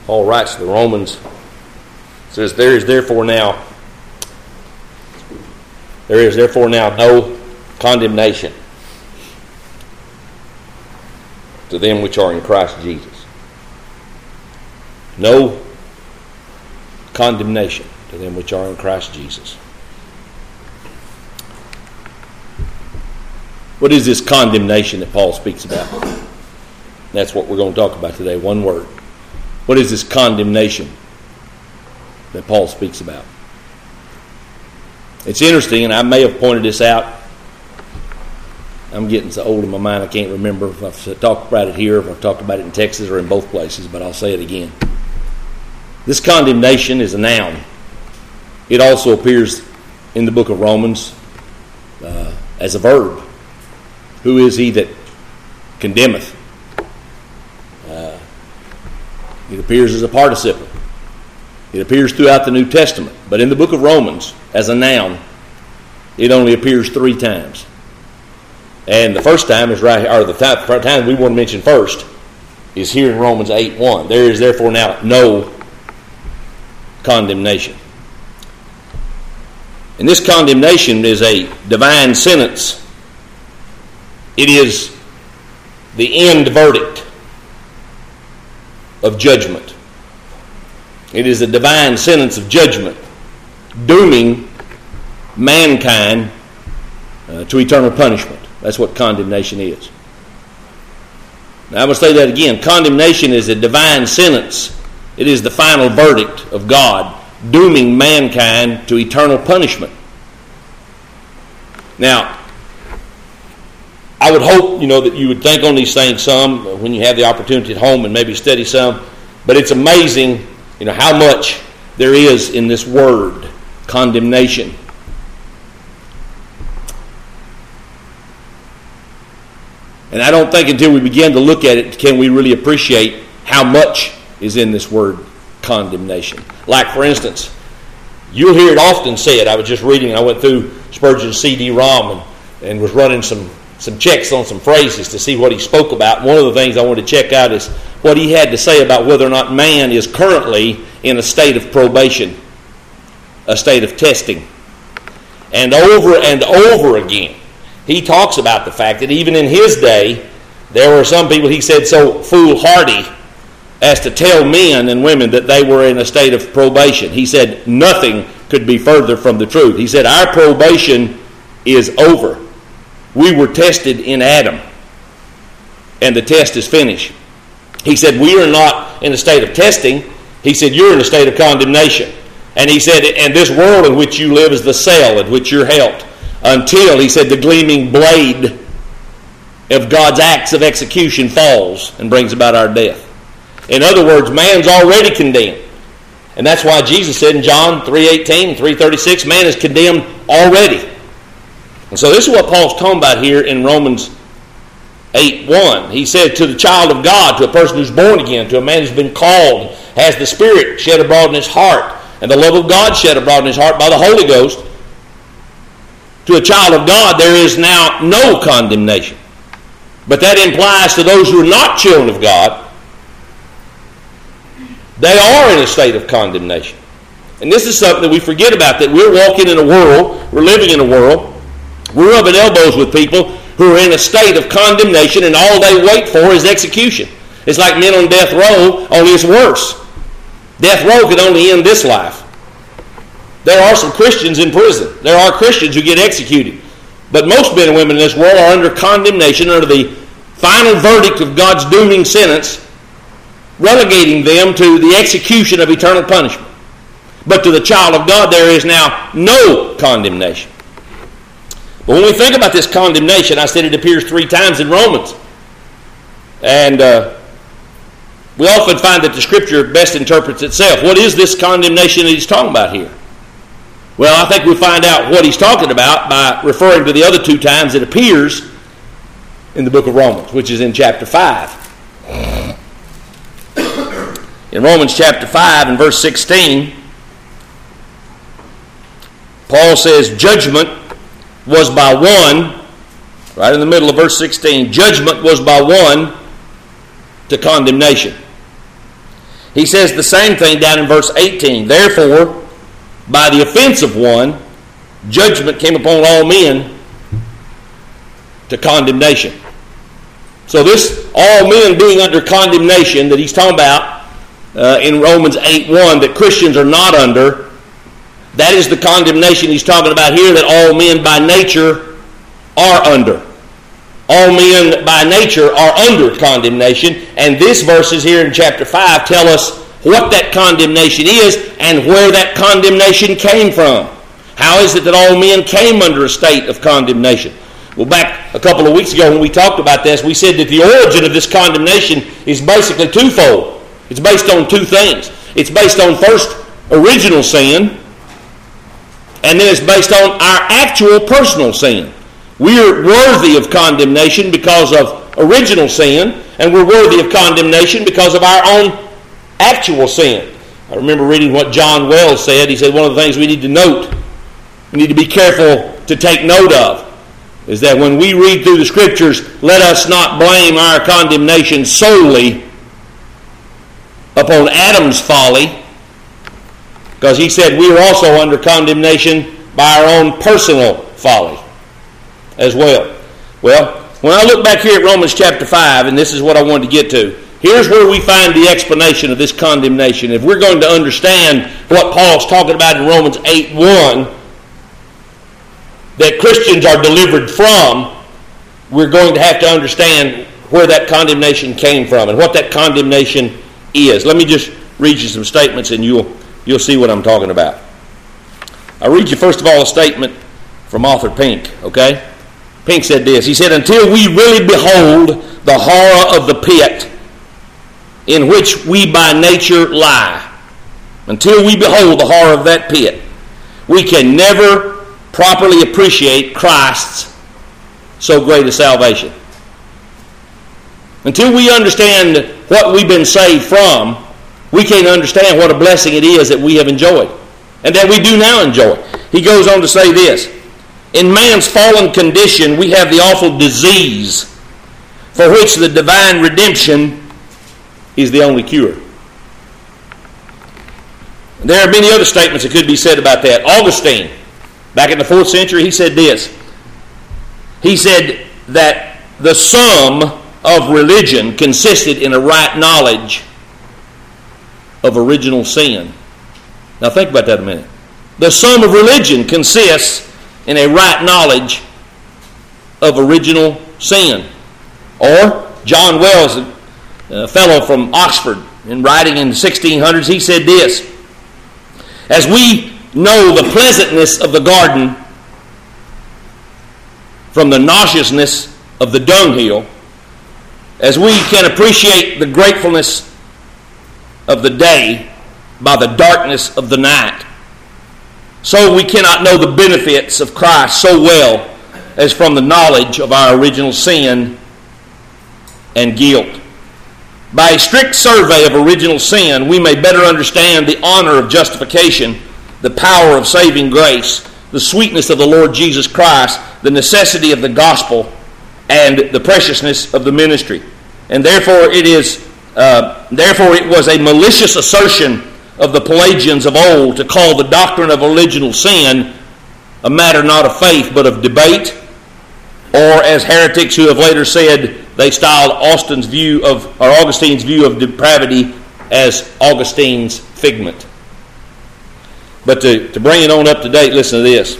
Paul writes to the Romans, says, There is therefore now no condemnation to them which are in Christ Jesus. No condemnation to them which are in Christ Jesus. What is this condemnation that Paul speaks about? That's what we're going to talk about today, one word. What is this condemnation that Paul speaks about? It's interesting, and I may have pointed this out. I'm getting so old in my mind I can't remember if I've talked about it here, if I've talked about it in Texas or in both places, but I'll say it again. This condemnation is a noun. It also appears in the book of Romans as a verb. Who is he that condemneth? It appears as a participle. It appears throughout the New Testament. But in the book of Romans, as a noun, it only appears 3 times. And the first time is right here, or the time we want to mention first, is here in Romans 8:1. There is therefore now no condemnation. And this condemnation is a divine sentence. It is the end verdict of judgment. It is a divine sentence of judgment, dooming mankind to eternal punishment. That's what condemnation is. Now, I must say that again. Condemnation is a divine sentence. It is the final verdict of God, dooming mankind to eternal punishment. Now, I would hope, that you would think on these things some when you have the opportunity at home and maybe study some. But it's amazing, how much there is in this word, condemnation. And I don't think until we begin to look at it can we really appreciate how much is in this word, condemnation. Like, for instance, you'll hear it often said. I was just reading, I went through Spurgeon's CD-ROM and was running some checks on some phrases to see what he spoke about. One of the things I wanted to check out is what he had to say about whether or not man is currently in a state of probation, a state of testing. And over again, he talks about the fact that even in his day, there were some people, he said, so foolhardy as to tell men and women that they were in a state of probation. He said nothing could be further from the truth. He said our probation is over. We were tested in Adam, and the test is finished. He said, we are not in a state of testing. He said, you're in a state of condemnation. And he said, and this world in which you live is the cell in which you're held. Until, he said, the gleaming blade of God's acts of execution falls and brings about our death. In other words, man's already condemned. And that's why Jesus said in John 3:18 and 3:36, man is condemned already. And so this is what Paul's talking about here in Romans 8:1. He said to the child of God, to a person who's born again, to a man who's been called, has the Spirit shed abroad in his heart, and the love of God shed abroad in his heart by the Holy Ghost. To a child of God, there is now no condemnation. But that implies to those who are not children of God, they are in a state of condemnation. And this is something that we forget about, that we're walking in a world, we're living in a world, we're rubbing elbows with people who are in a state of condemnation, and all they wait for is execution. It's like men on death row, only it's worse. Death row could only end this life. There are some Christians in prison. There are Christians who get executed. But most men and women in this world are under condemnation, under the final verdict of God's dooming sentence, relegating them to the execution of eternal punishment. But to the child of God, there is now no condemnation. But when we think about this condemnation, I said it appears 3 times in Romans. And we often find that the Scripture best interprets itself. What is this condemnation that he's talking about here? Well, I think we find out what he's talking about by referring to the other 2 times it appears in the book of Romans, which is in chapter 5. In Romans chapter 5 and verse 16, Paul says, judgment was by one, right in the middle of verse 16, judgment was by one to condemnation. He says the same thing down in verse 18. Therefore, by the offense of one, judgment came upon all men to condemnation. So this all men being under condemnation that he's talking about in Romans 8:1 that Christians are not under, that is the condemnation he's talking about here that all men by nature are under. All men by nature are under condemnation, and these verses here in chapter 5 tell us what that condemnation is and where that condemnation came from. How is it that all men came under a state of condemnation? Well, back a couple of weeks ago when we talked about this, we said that the origin of this condemnation is basically twofold. It's based on two things. It's based on first original sin, and then it's based on our actual personal sin. We're worthy of condemnation because of original sin, and we're worthy of condemnation because of our own actual sin. I remember reading what John Wells said. He said one of the things we need to note, we need to be careful to take note of, is that when we read through the Scriptures, let us not blame our condemnation solely upon Adam's folly, because he said we are also under condemnation by our own personal folly as well. Well, when I look back here at Romans chapter 5, and this is what I wanted to get to, here's where we find the explanation of this condemnation. If we're going to understand what Paul's talking about in Romans 8:1, that Christians are delivered from, we're going to have to understand where that condemnation came from and what that condemnation is. Let me just read you some statements and you'll see what I'm talking about. I'll read you first of all a statement from author Pink, okay? Pink said this. He said, until we really behold the horror of the pit in which we by nature lie, until we behold the horror of that pit, we can never properly appreciate Christ's so great a salvation. Until we understand what we've been saved from, we can't understand what a blessing it is that we have enjoyed and that we do now enjoy. He goes on to say this. In man's fallen condition, we have the awful disease for which the divine redemption is the only cure. There are many other statements that could be said about that. Augustine, back in the 4th century, he said this. He said that the sum of religion consisted in a right knowledge of original sin. Now think about that a minute. The sum of religion consists in a right knowledge of original sin. Or John Wells, a fellow from Oxford, in writing in the 1600s, he said this. As we know the pleasantness of the garden from the nauseousness of the dunghill, as we can appreciate the gratefulness of the day by the darkness of the night, so we cannot know the benefits of Christ so well as from the knowledge of our original sin and guilt. By a strict survey of original sin, we may better understand the honor of justification, the power of saving grace, the sweetness of the Lord Jesus Christ, the necessity of the gospel, and the preciousness of the ministry. And therefore it was a malicious assertion of the Pelagians of old to call the doctrine of original sin a matter not of faith but of debate, or as heretics who have later said, they styled Augustine's view of depravity as Augustine's figment. But to bring it on up to date, listen to this.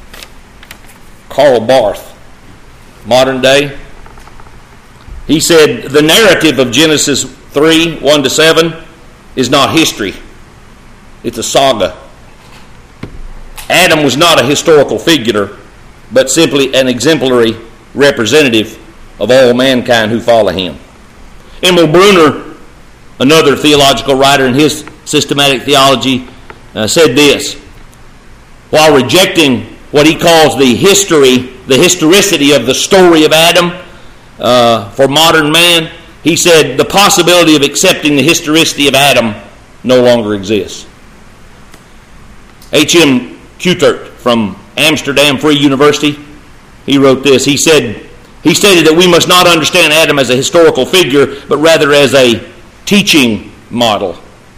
Karl Barth, modern day, he said the narrative of Genesis 3, 1-7 is not history. It's a saga. Adam was not a historical figure, but simply an exemplary representative of all mankind who follow him. Emil Brunner, another theological writer in his systematic theology, said this. While rejecting what he calls the historicity of the story of Adam for modern man, he said the possibility of accepting the historicity of Adam no longer exists. H.M. Kuttert from Amsterdam Free University, he wrote this. He stated that we must not understand Adam as a historical figure, but rather as a teaching model.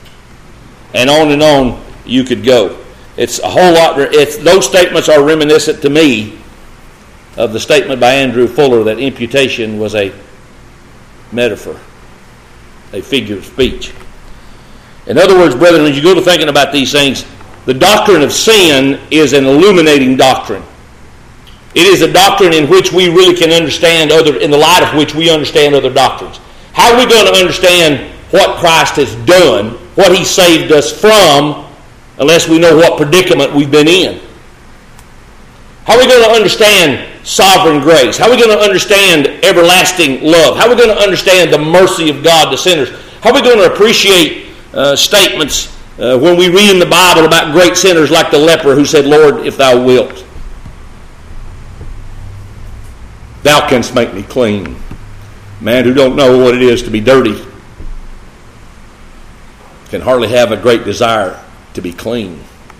and on you could go. It's a whole lot. Those statements are reminiscent to me of the statement by Andrew Fuller that imputation was a metaphor, a figure of speech. In other words, brethren, as you go to thinking about these things, the doctrine of sin is an illuminating doctrine. It is a doctrine in which we really can understand in the light of which we understand other doctrines. How are we going to understand what Christ has done, what He saved us from, unless we know what predicament we've been in? How are we going to understand sovereign grace? How are we going to understand everlasting love? How are we going to understand the mercy of God to sinners? How are we going to appreciate statements when we read in the Bible about great sinners like the leper who said, Lord, if thou wilt, thou canst make me clean. Man who don't know what it is to be dirty can hardly have a great desire to be clean.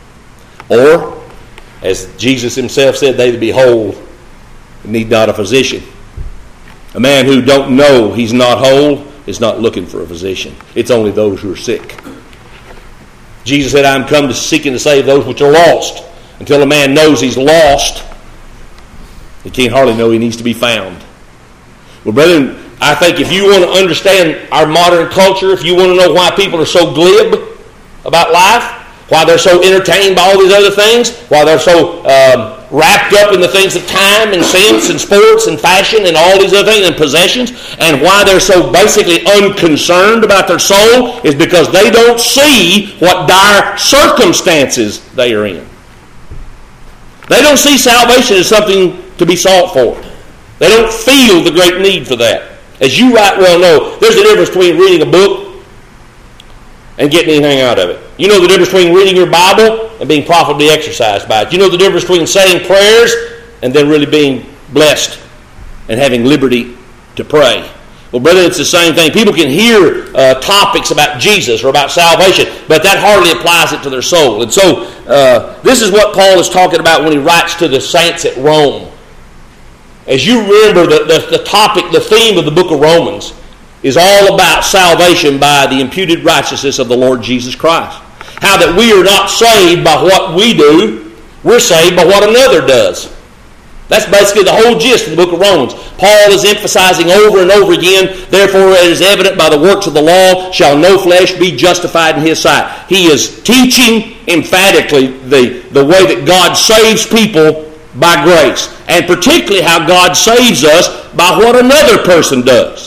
Or, as Jesus Himself said, they that be whole need not a physician. A man who don't know he's not whole is not looking for a physician. It's only those who are sick. Jesus said, I am come to seek and to save those which are lost. Until a man knows he's lost, he can't hardly know he needs to be found. Well, brethren, I think if you want to understand our modern culture, if you want to know why people are so glib about life, why they're so entertained by all these other things, why they're so wrapped up in the things of time and sense and sports and fashion and all these other things and possessions, and why they're so basically unconcerned about their soul, is because they don't see what dire circumstances they are in. They don't see salvation as something to be sought for. They don't feel the great need for that. As you right well know, there's a difference between reading a book and getting anything out of it. You know the difference between reading your Bible and being profitably exercised by it. You know the difference between saying prayers and then really being blessed and having liberty to pray. Well, brother, it's the same thing. People can hear topics about Jesus or about salvation, but that hardly applies it to their soul. And so this is what Paul is talking about when he writes to the saints at Rome. As you remember, the topic, the theme of the book of Romans is all about salvation by the imputed righteousness of the Lord Jesus Christ. How that we are not saved by what we do, we're saved by what another does. That's basically the whole gist of the book of Romans. Paul is emphasizing over and over again, therefore it is evident by the works of the law shall no flesh be justified in his sight. He is teaching emphatically the way that God saves people by grace, and particularly how God saves us by what another person does.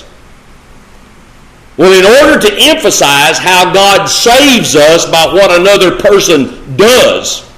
Well, in order to emphasize how God saves us by what another person does,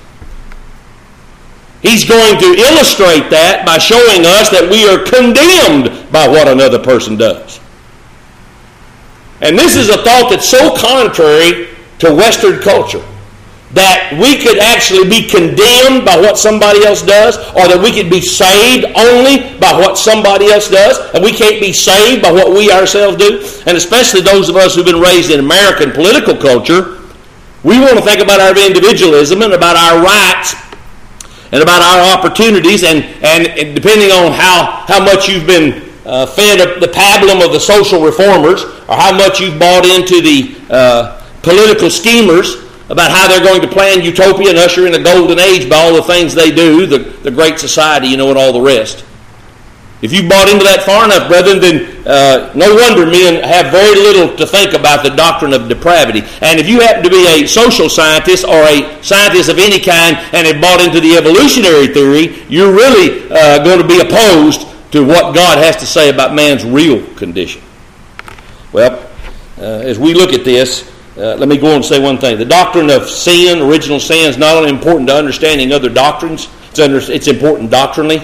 he's going to illustrate that by showing us that we are condemned by what another person does. And this is a thought that's so contrary to Western culture, that we could actually be condemned by what somebody else does, or that we could be saved only by what somebody else does, and we can't be saved by what we ourselves do. And especially those of us who've been raised in American political culture, we want to think about our individualism and about our rights and about our opportunities, and depending on how much you've been fed the pablum of the social reformers, or how much you've bought into the political schemers about how they're going to plan utopia and usher in a golden age by all the things they do, the Great Society, and all the rest. If you bought into that far enough, brethren, then no wonder men have very little to think about the doctrine of depravity. And if you happen to be a social scientist or a scientist of any kind and have bought into the evolutionary theory, you're really going to be opposed to what God has to say about man's real condition. Well, as we look at this, let me go on and say one thing. The doctrine of sin, original sin, is not only important to understanding other doctrines, it's important doctrinally.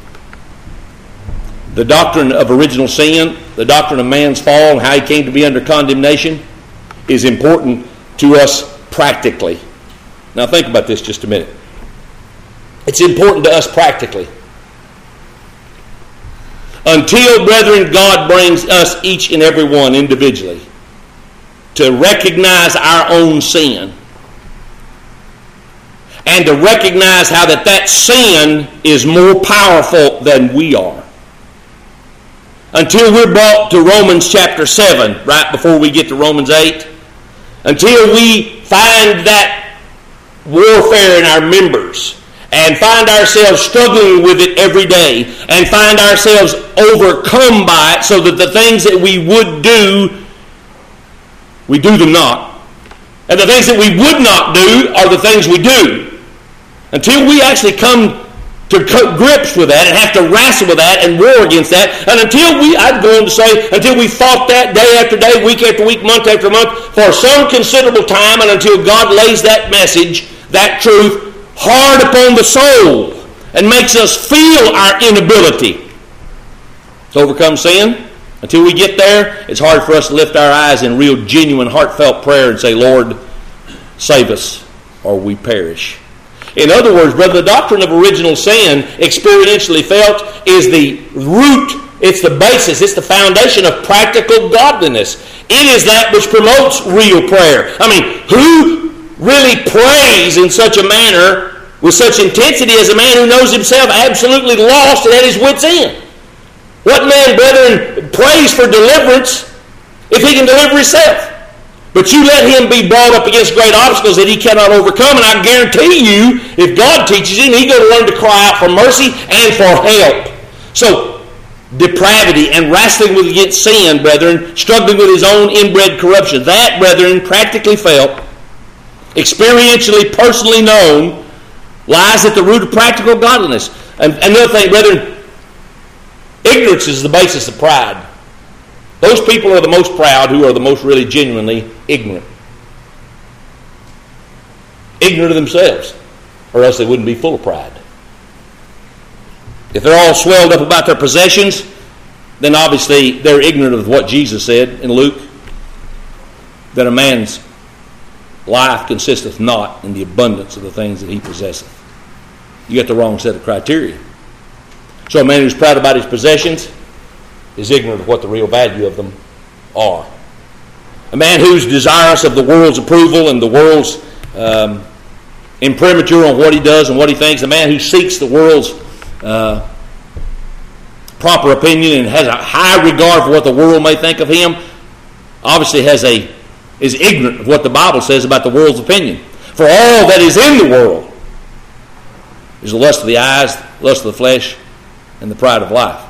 The doctrine of original sin, the doctrine of man's fall and how he came to be under condemnation, is important to us practically. Now think about this just a minute. It's important to us practically. Until, brethren, God brings us each and every one individually to recognize our own sin and to recognize how that sin is more powerful than we are. Until we're brought to Romans chapter 7, right before we get to Romans 8, until we find that warfare in our members and find ourselves struggling with it every day and find ourselves overcome by it so that the things that we would do, we do them not. And the things that we would not do are the things we do. Until we actually come to grips with that and have to wrestle with that and war against that, and until I'd go on to say, until we fought that day after day, week after week, month after month, for some considerable time, and until God lays that message, that truth, hard upon the soul and makes us feel our inability to overcome sin. Until we get there, it's hard for us to lift our eyes in real, genuine, heartfelt prayer and say, Lord, save us or we perish. In other words, brother, the doctrine of original sin, experientially felt, is the root, it's the basis, it's the foundation of practical godliness. It is that which promotes real prayer. I mean, who really prays in such a manner, with such intensity, as a man who knows himself absolutely lost and at his wit's end? What man, brethren, prays for deliverance if he can deliver himself? But you let him be brought up against great obstacles that he cannot overcome, and I guarantee you, if God teaches him, he's going to learn to cry out for mercy and for help. So, depravity and wrestling against sin, brethren, struggling with his own inbred corruption, that, brethren, practically felt, experientially, personally known, lies at the root of practical godliness. And another thing, brethren, ignorance is the basis of pride. Those people are the most proud who are the most really genuinely ignorant. Ignorant of themselves, or else they wouldn't be full of pride. If they're all swelled up about their possessions, then obviously they're ignorant of what Jesus said in Luke, that a man's life consisteth not in the abundance of the things that he possesseth. You got the wrong set of criteria. So a man who's proud about his possessions is ignorant of what the real value of them are. A man who's desirous of the world's approval and the world's imprimatur on what he does and what he thinks, a man who seeks the world's proper opinion and has a high regard for what the world may think of him, obviously is ignorant of what the Bible says about the world's opinion. For all that is in the world is the lust of the eyes, the lust of the flesh, and the pride of life.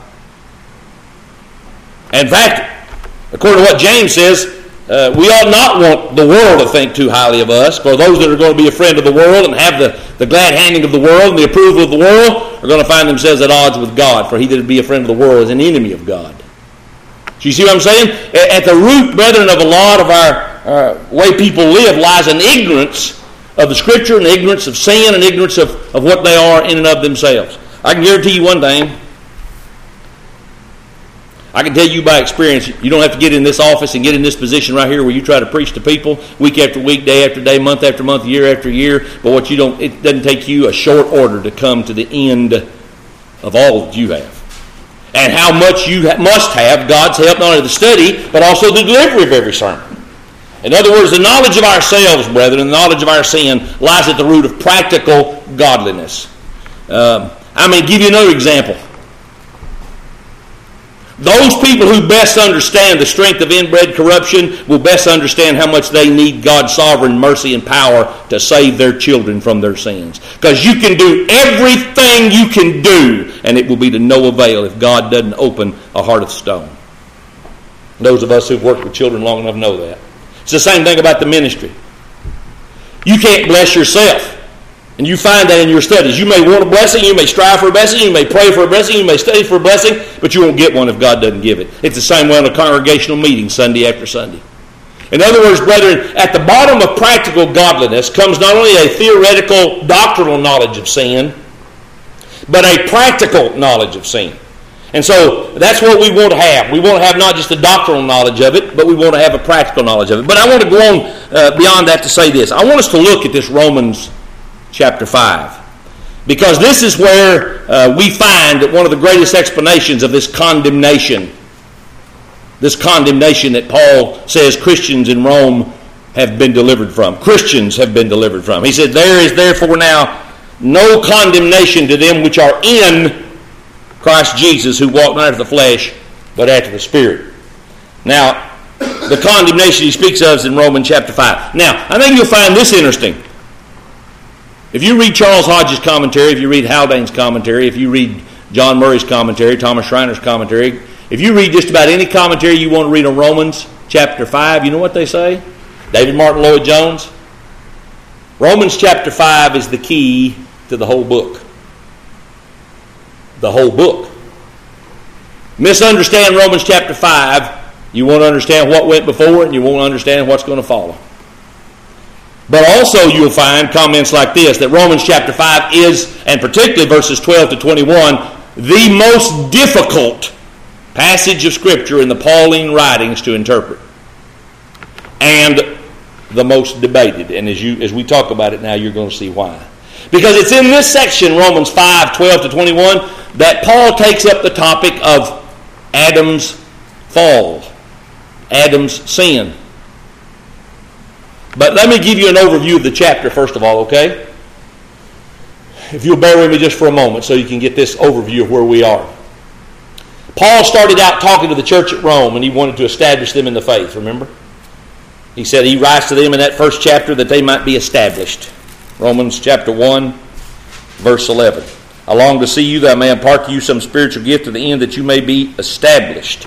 In fact, according to what James says, we ought not want the world to think too highly of us, for those that are going to be a friend of the world and have the glad handing of the world and the approval of the world are going to find themselves at odds with God, for he that would be a friend of the world is an enemy of God. Do you see what I'm saying? At the root, brethren, of a lot of our way people live lies an ignorance of the Scripture and ignorance of sin and ignorance of what they are in and of themselves. I can guarantee you one thing. I can tell you by experience, you don't have to get in this office and get in this position right here where you try to preach to people week after week, day after day, month after month, year after year. But it doesn't take you a short order to come to the end of all that you have. And how much you must have God's help, not only the study, but also the delivery of every sermon. In other words, the knowledge of ourselves, brethren, the knowledge of our sin lies at the root of practical godliness. I may give you another example. Those people who best understand the strength of inbred corruption will best understand how much they need God's sovereign mercy and power to save their children from their sins. Because you can do everything you can do, and it will be to no avail if God doesn't open a heart of stone. Those of us who've worked with children long enough know that. It's the same thing about the ministry. You can't bless yourself. And you find that in your studies. You may want a blessing, you may strive for a blessing, you may pray for a blessing, you may study for a blessing, but you won't get one if God doesn't give it. It's the same way on a congregational meeting Sunday after Sunday. In other words, brethren, at the bottom of practical godliness comes not only a theoretical, doctrinal knowledge of sin, but a practical knowledge of sin. And so that's what we want to have. We want to have not just a doctrinal knowledge of it, but we want to have a practical knowledge of it. But I want to go on beyond that to say this. I want us to look at this Romans chapter 5. Because this is where we find that one of the greatest explanations of this condemnation that Paul says Christians in Rome have been delivered from. Christians have been delivered from. He said, there is therefore now no condemnation to them which are in Christ Jesus, who walk not after the flesh, but after the Spirit. Now, The condemnation he speaks of is in Romans chapter 5. Now, I think you'll find this interesting. If you read Charles Hodge's commentary, if you read Haldane's commentary, if you read John Murray's commentary, Thomas Schreiner's commentary, if you read just about any commentary you want to read on Romans chapter 5, you know what they say? David Martin Lloyd-Jones? Romans chapter 5 is the key to the whole book. The whole book. Misunderstand Romans chapter 5, you won't understand what went before it, and you won't understand what's going to follow. But also you'll find comments like this, that Romans chapter 5 is, and particularly verses 12 to 21, the most difficult passage of Scripture in the Pauline writings to interpret. And the most debated. And as we talk about it now, you're going to see why. Because it's in this section, Romans 5, 12 to 21, that Paul takes up the topic of Adam's fall, Adam's sin. But let me give you an overview of the chapter first of all, okay? If you'll bear with me just for a moment so you can get this overview of where we are. Paul started out talking to the church at Rome, and he wanted to establish them in the faith, remember? He said he writes to them in that first chapter that they might be established. Romans chapter 1, verse 11. I long to see you that I may impart to you some spiritual gift to the end that you may be established.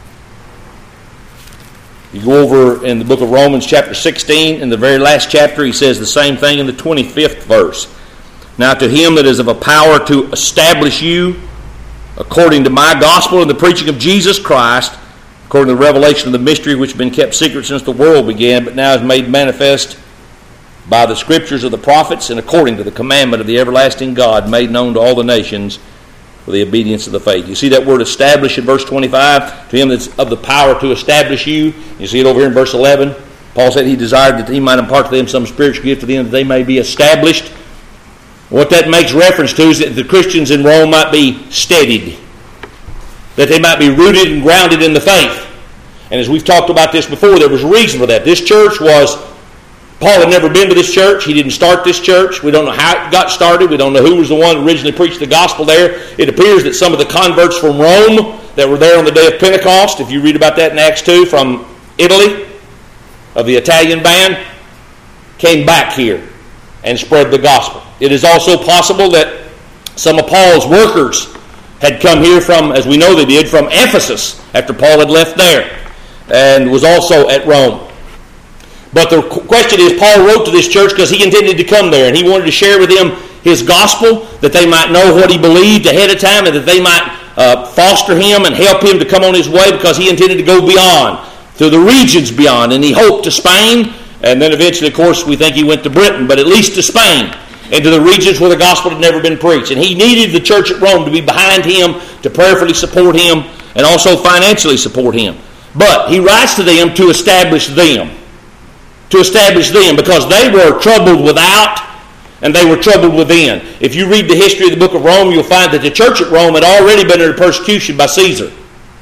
You go over in the book of Romans chapter 16, in the very last chapter, he says the same thing in the 25th verse. Now to him that is of a power to establish you, according to my gospel and the preaching of Jesus Christ, according to the revelation of the mystery which has been kept secret since the world began, but now is made manifest by the scriptures of the prophets, and according to the commandment of the everlasting God, made known to all the nations for the obedience of the faith. You see that word establish in verse 25? To him that's of the power to establish you. You see it over here in verse 11. Paul said he desired that he might impart to them some spiritual gift to them that they may be established. What that makes reference to is that the Christians in Rome might be steadied, that they might be rooted and grounded in the faith. And as we've talked about this before, there was a reason for that. This church was, Paul had never been to this church. He didn't start this church. We don't know how it got started. We don't know who was the one who originally preached the gospel there. It appears that some of the converts from Rome that were there on the day of Pentecost, if you read about that in Acts 2, from Italy, of the Italian band, came back here and spread the gospel. It is also possible that some of Paul's workers had come here from, as we know they did, from Ephesus after Paul had left there and was also at Rome. But the question is, Paul wrote to this church because he intended to come there, and he wanted to share with them his gospel, that they might know what he believed ahead of time, and that they might foster him and help him to come on his way, because he intended to go beyond, through the regions beyond, and he hoped to Spain, and then eventually, of course, we think he went to Britain, but at least to Spain, and to the regions where the gospel had never been preached. And he needed the church at Rome to be behind him, to prayerfully support him, and also financially support him. But he writes to them to establish them. To establish them, because they were troubled without and they were troubled within. If you read the history of the book of Rome, you'll find that the church at Rome had already been under persecution by Caesar.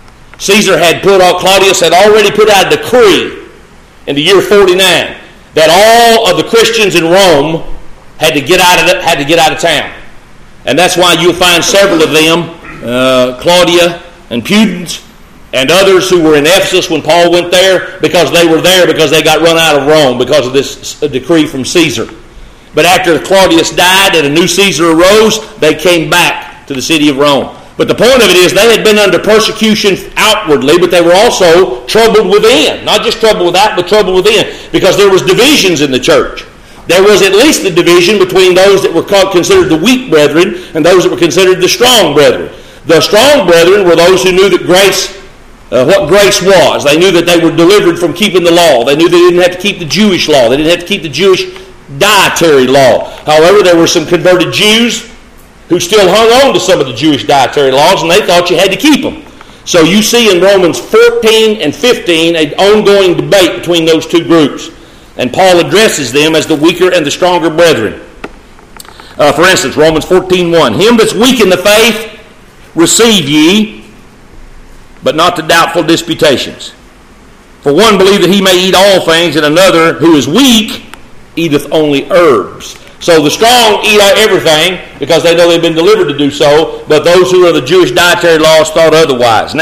Claudius had already put out a decree in the year 49 that all of the Christians in Rome had to get out of town. And that's why you'll find several of them, Claudia and Pudens, and others who were in Ephesus when Paul went there, because they were there because they got run out of Rome because of this decree from Caesar. But after Claudius died and a new Caesar arose, they came back to the city of Rome. But the point of it is they had been under persecution outwardly, but they were also troubled within. Not just trouble without, but trouble within, because there was divisions in the church. There was at least the division between those that were considered the weak brethren and those that were considered the strong brethren. The strong brethren were those who knew that what grace was. They knew that they were delivered from keeping the law. They knew they didn't have to keep the Jewish law. They didn't have to keep the Jewish dietary law. However, there were some converted Jews who still hung on to some of the Jewish dietary laws, and they thought you had to keep them. So you see in Romans 14 and 15 an ongoing debate between those two groups. And Paul addresses them as the weaker and the stronger brethren. For instance, Romans 14:1, him that's weak in the faith receive ye, but not to doubtful disputations. For one believe that he may eat all things, and another, who is weak, eateth only herbs. So the strong eat everything because they know they've been delivered to do so, but those who are the Jewish dietary laws thought otherwise. Now,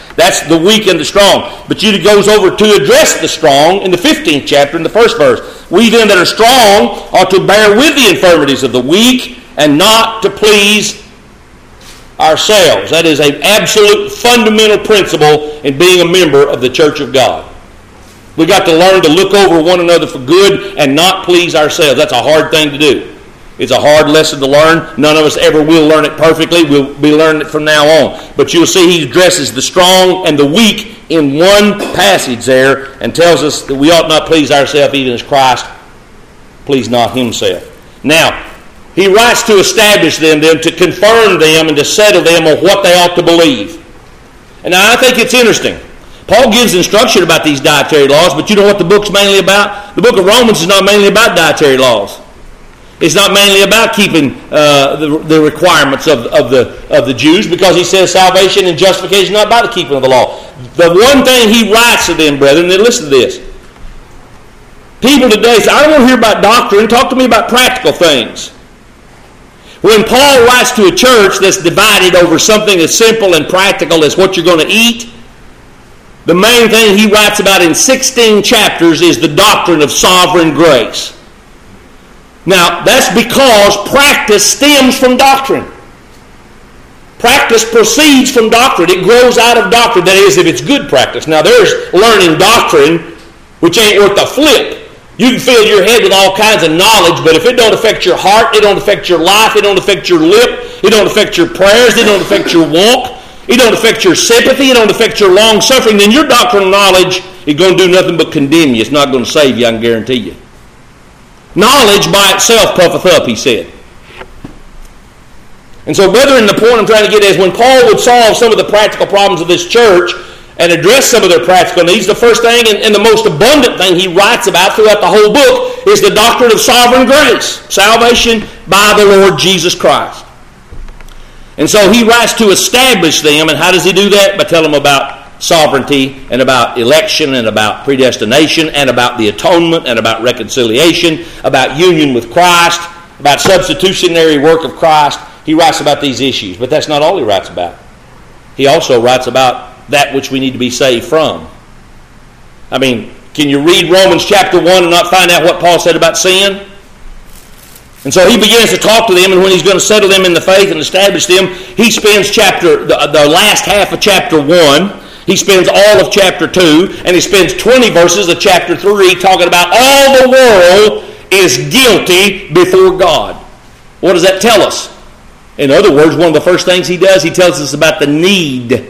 That's the weak and the strong. But Jude goes over to address the strong in the 15th chapter in the first verse. We then that are strong ought to bear with the infirmities of the weak and not to please ourselves. That is an absolute fundamental principle in being a member of the church of God. We got to learn to look over one another for good and not please ourselves. That's a hard thing to do. It's a hard lesson to learn. None of us ever will learn it perfectly. We'll be learning it from now on. But you'll see he addresses the strong and the weak in one passage there and tells us that we ought not please ourselves even as Christ pleased not himself. Now, he writes to establish them, to confirm them, and to settle them on what they ought to believe. And now I think it's interesting. Paul gives instruction about these dietary laws, but you know what the book's mainly about? The book of Romans is not mainly about dietary laws. It's not mainly about keeping the requirements of the Jews, because he says salvation and justification is not about the keeping of the law. The one thing he writes to them, brethren, and listen to this. People today say, I don't want to hear about doctrine. Talk to me about practical things. When Paul writes to a church that's divided over something as simple and practical as what you're going to eat, the main thing he writes about in 16 chapters is the doctrine of sovereign grace. Now, that's because practice stems from doctrine. Practice proceeds from doctrine. It grows out of doctrine. That is, if it's good practice. Now, there's learning doctrine, which ain't worth a flip. You can fill your head with all kinds of knowledge, but if it don't affect your heart, it don't affect your life, it don't affect your lip, it don't affect your prayers, it don't affect your walk, it don't affect your sympathy, it don't affect your long-suffering, then your doctrinal knowledge is going to do nothing but condemn you. It's not going to save you, I can guarantee you. Knowledge by itself puffeth up, he said. And so, brethren, the point I'm trying to get at is when Paul would solve some of the practical problems of this church and address some of their practical needs, the first thing and the most abundant thing he writes about throughout the whole book is the doctrine of sovereign grace, salvation by the Lord Jesus Christ. And so he writes to establish them, and how does he do that? By telling them about sovereignty and about election and about predestination and about the atonement and about reconciliation, about union with Christ, about substitutionary work of Christ. He writes about these issues, but that's not all he writes about. He also writes about that which we need to be saved from. I mean, can you read Romans chapter 1 and not find out what Paul said about sin? And so he begins to talk to them, and when he's going to settle them in the faith and establish them, he spends the last half of chapter 1, he spends all of chapter 2, and he spends 20 verses of chapter 3 talking about all the world is guilty before God. What does that tell us? In other words, one of the first things he does, he tells us about the need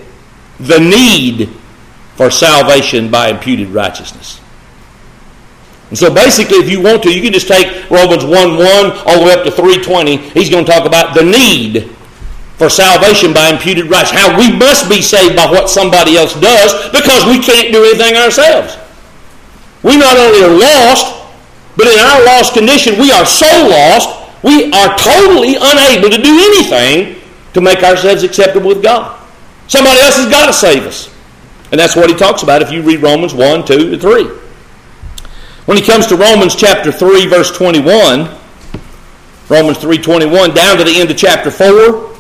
for salvation by imputed righteousness. And so basically, if you want to, you can just take Romans 1:1 all the way up to 3:20. He's going to talk about the need for salvation by imputed righteousness. How we must be saved by what somebody else does because we can't do anything ourselves. We not only are lost, but in our lost condition, we are so lost, we are totally unable to do anything to make ourselves acceptable with God. Somebody else has got to save us. And that's what he talks about if you read Romans 1, 2, and 3. When he comes to Romans chapter 3, verse 21, Romans 3:21, down to the end of chapter 4,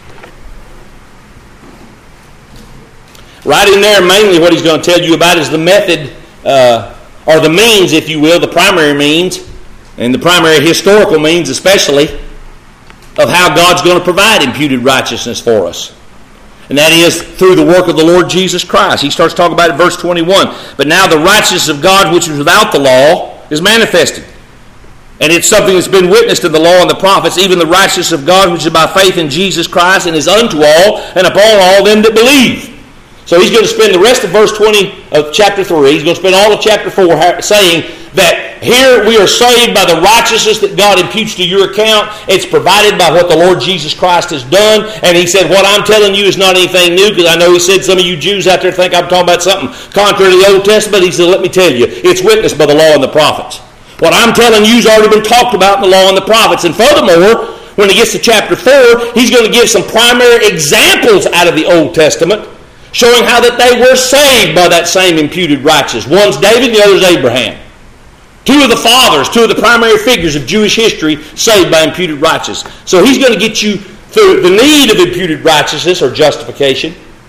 right in there, mainly what he's going to tell you about is the method, or the means, if you will, the primary means, and the primary historical means especially, of how God's going to provide imputed righteousness for us. And that is through the work of the Lord Jesus Christ. He starts talking about it in verse 21. But now the righteousness of God which is without the law is manifested. And it's something that's been witnessed in the law and the prophets, even the righteousness of God which is by faith in Jesus Christ and is unto all and upon all them that believe. So he's going to spend the rest of verse 20 of chapter 3, he's going to spend all of chapter 4 saying that here we are saved by the righteousness that God imputes to your account. It's provided by what the Lord Jesus Christ has done. And he said, what I'm telling you is not anything new, because I know he said some of you Jews out there think I'm talking about something contrary to the Old Testament. He said, let me tell you, it's witnessed by the law and the prophets. What I'm telling you has already been talked about in the law and the prophets. And furthermore, when he gets to chapter 4, he's going to give some primary examples out of the Old Testament, showing how that they were saved by that same imputed righteousness. One's David, the other's Abraham. Two of the fathers, two of the primary figures of Jewish history saved by imputed righteousness. So he's going to get you through the need of imputed righteousness or justification.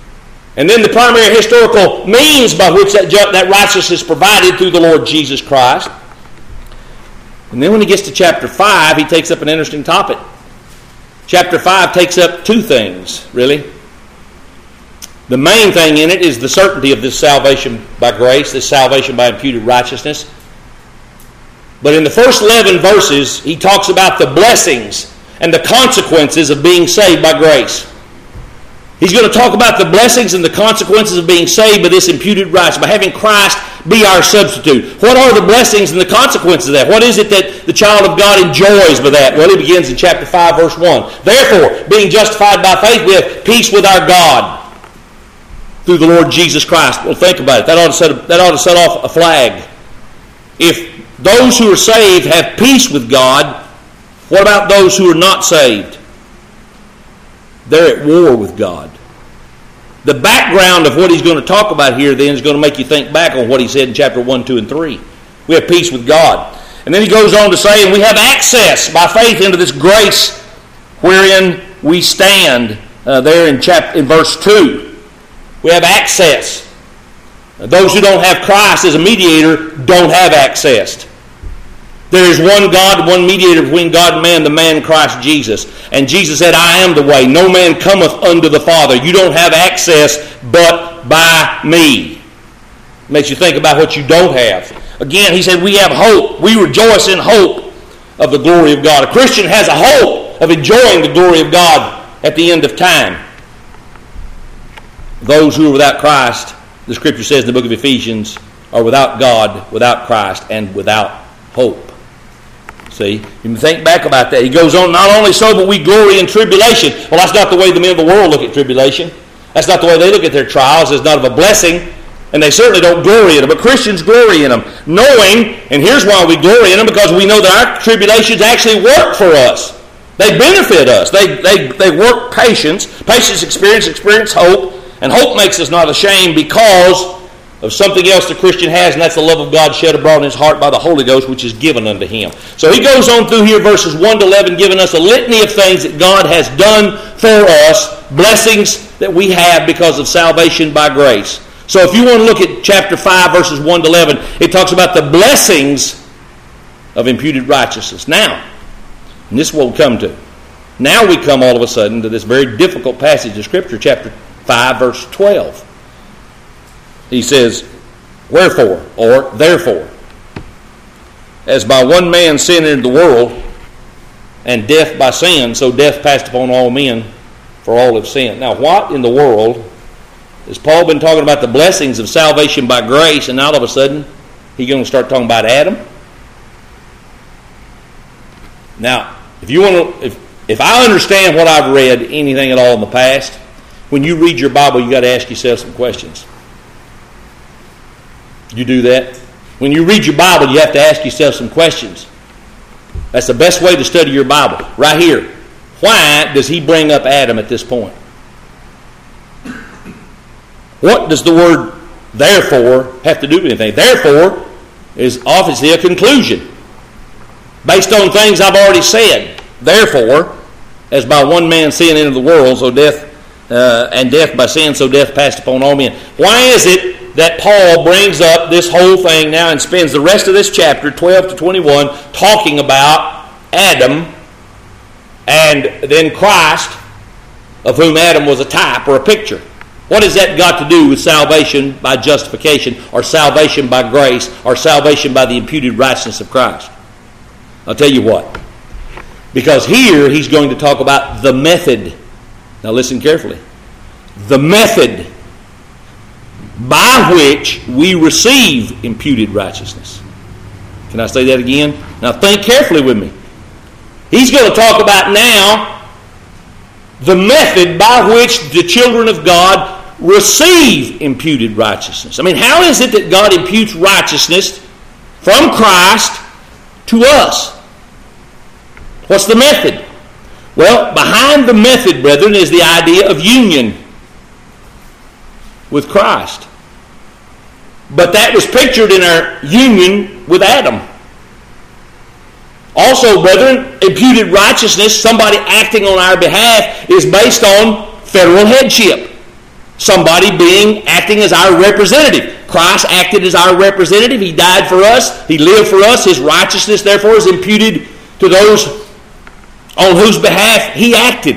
And then the primary historical means by which that righteousness is provided through the Lord Jesus Christ. And then when he gets to chapter 5, he takes up an interesting topic. Chapter 5 takes up two things, really. The main thing in it is the certainty of this salvation by grace, this salvation by imputed righteousness. But in the first 11 verses, he talks about the blessings and the consequences of being saved by grace. He's going to talk about the blessings and the consequences of being saved by this imputed righteousness, by having Christ be our substitute. What are the blessings and the consequences of that? What is it that the child of God enjoys by that? Well, he begins in chapter 5, verse 1. Therefore, being justified by faith, we have peace with our God through the Lord Jesus Christ. Well, think about it. That ought to set off a flag. If those who are saved have peace with God, what about those who are not saved? They're at war with God. The background of what he's going to talk about here then is going to make you think back on what he said in chapter 1, 2, and 3. We have peace with God. And then he goes on to say, and we have access by faith into this grace wherein we stand there in verse 2. We have access. Those who don't have Christ as a mediator don't have access. There is one God, one mediator between God and man Christ Jesus. And Jesus said, I am the way. No man cometh unto the Father. You don't have access but by me. Makes you think about what you don't have. Again, he said, we have hope. We rejoice in hope of the glory of God. A Christian has a hope of enjoying the glory of God at the end of time. Those who are without Christ, the Scripture says in the book of Ephesians, are without God, without Christ, and without hope. See, you can think back about that. He goes on, not only so, but we glory in tribulation. Well, that's not the way the men of the world look at tribulation. That's not the way they look at their trials. It's not of a blessing, and they certainly don't glory in them. But Christians glory in them, knowing, and here's why we glory in them, because we know that our tribulations actually work for us. They benefit us. They work patience. Patience experience hope, and hope makes us not ashamed because of something else the Christian has, and that's the love of God shed abroad in his heart by the Holy Ghost, which is given unto him. So he goes on through here, verses 1 to 11, giving us a litany of things that God has done for us, blessings that we have because of salvation by grace. So if you want to look at chapter 5, verses 1 to 11, it talks about the blessings of imputed righteousness. Now, and this is what we'll come to. Now we come all of a sudden to this very difficult passage of Scripture, chapter 5, verse 12. He says, wherefore, or therefore, as by one man sin entered the world, and death by sin, so death passed upon all men, for all have sinned. Now, what in the world has Paul been talking about the blessings of salvation by grace, and all of a sudden he's going to start talking about Adam? Now, if I understand what I've read, anything at all in the past, when you read your Bible, you got to ask yourself some questions. You do that? When you read your Bible, you have to ask yourself some questions. That's the best way to study your Bible. Right here. Why does he bring up Adam at this point? What does the word therefore have to do with anything? Therefore is obviously a conclusion based on things I've already said. Therefore, as by one man sin entered the world, so death and death by sin, so death passed upon all men. Why is it that Paul brings up this whole thing now and spends the rest of this chapter, 12 to 21, talking about Adam and then Christ, of whom Adam was a type or a picture? What has that got to do with salvation by justification, or salvation by grace, or salvation by the imputed righteousness of Christ? I'll tell you what. Because here he's going to talk about the method. Now listen carefully. The method by which we receive imputed righteousness. Can I say that again? Now think carefully with me. He's going to talk about now the method by which the children of God receive imputed righteousness. I mean, how is it that God imputes righteousness from Christ to us? What's the method? Well, behind the method, brethren, is the idea of union with Christ. But that was pictured in our union with Adam. Also, brethren, imputed righteousness, somebody acting on our behalf, is based on federal headship. somebody acting as our representative. Christ acted as our representative. He died for us. He lived for us. His righteousness, therefore, is imputed to those on whose behalf he acted.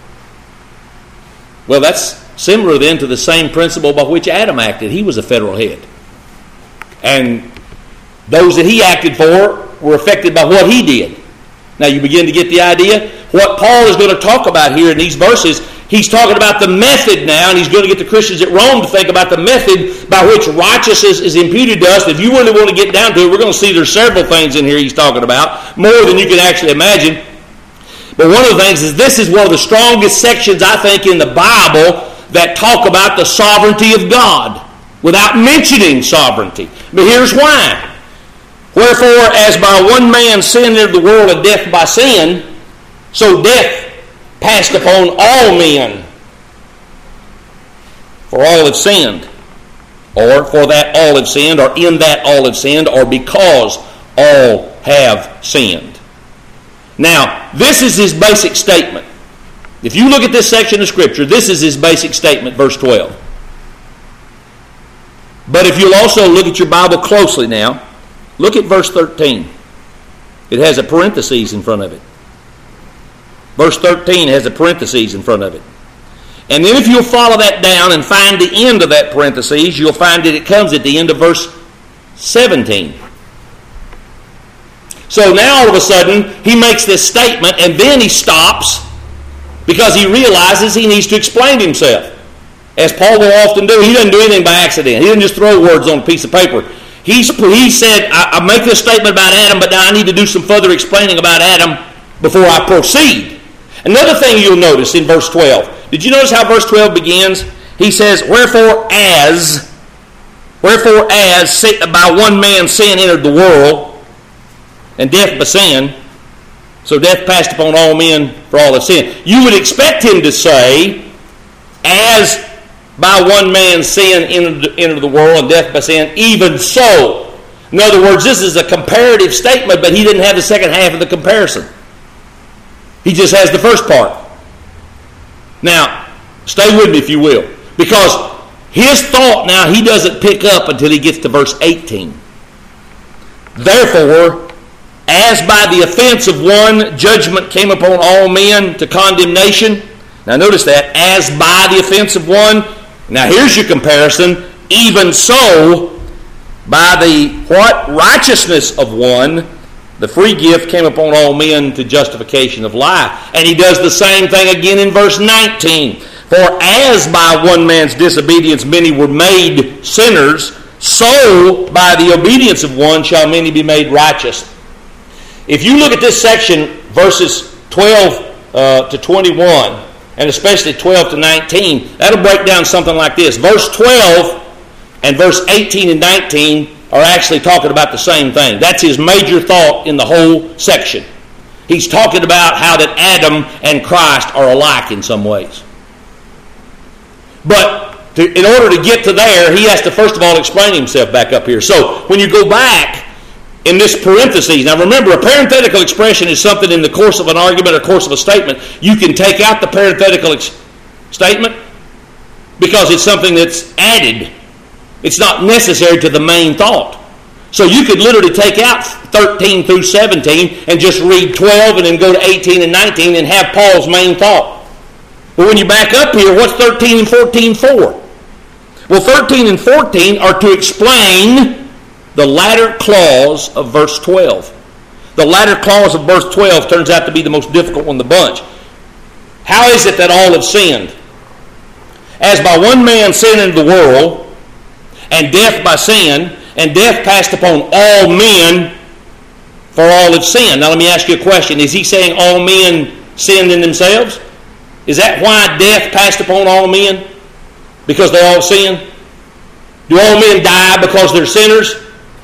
Well, that's similar then to the same principle by which Adam acted. He was a federal head. And those that he acted for were affected by what he did. Now you begin to get the idea. What Paul is going to talk about here in these verses, he's talking about the method now, and he's going to get the Christians at Rome to think about the method by which righteousness is imputed to us. If you really want to get down to it, we're going to see there's several things in here he's talking about, more than you can actually imagine. But one of the things is this is one of the strongest sections, I think, in the Bible that talk about the sovereignty of God without mentioning sovereignty. But here's why. Wherefore, as by one man sin entered the world, and death by sin, so death passed upon all men. For all have sinned. Or for that all have sinned, or in that all have sinned, or because all have sinned. Now, this is his basic statement. If you look at this section of Scripture, this is his basic statement, verse 12. But if you'll also look at your Bible closely now, look at verse 13. It has a parenthesis in front of it. Verse 13 has a parenthesis in front of it. And then if you'll follow that down and find the end of that parenthesis, you'll find that it comes at the end of verse 17. So now all of a sudden, he makes this statement, and then he stops because he realizes he needs to explain himself. As Paul will often do, he doesn't do anything by accident. He doesn't just throw words on a piece of paper. He said, I make this statement about Adam, but now I need to do some further explaining about Adam before I proceed. Another thing you'll notice in verse 12. Did you notice how verse 12 begins? He says, Wherefore as by one man sin entered the world, and death by sin, so death passed upon all men for all have sinned. You would expect him to say, as by one man sin entered the world, and death by sin, even so. In other words, this is a comparative statement, but he didn't have the second half of the comparison. He just has the first part. Now, stay with me if you will, because his thought now he doesn't pick up until he gets to verse 18. Therefore, as by the offense of one, judgment came upon all men to condemnation. Now notice that, as by the offense of one. Now here's your comparison. Even so, by the what? Righteousness of one, the free gift came upon all men to justification of life. And he does the same thing again in verse 19. For as by one man's disobedience many were made sinners, so by the obedience of one shall many be made righteous. If you look at this section, verses 12 to 21, and especially 12 to 19, that'll break down something like this. Verse 12 and verse 18 and 19 are actually talking about the same thing. That's his major thought in the whole section. He's talking about how that Adam and Christ are alike in some ways. But in order to get to there, he has to first of all explain himself back up here. So when you go back in this parenthesis, now remember, a parenthetical expression is something in the course of an argument or course of a statement. You can take out the parenthetical statement because it's something that's added. It's not necessary to the main thought. So you could literally take out 13 through 17 and just read 12 and then go to 18 and 19 and have Paul's main thought. But when you back up here, what's 13 and 14 for? Well, 13 and 14 are to explain the latter clause of verse 12. The latter clause of verse 12 turns out to be the most difficult one of the bunch. How is it that all have sinned? As by one man sin into the world, and death by sin, and death passed upon all men, for all have sinned. Now let me ask you a question. Is he saying all men sinned in themselves? Is that why death passed upon all men? Because they all sinned? Do all men die because they're sinners?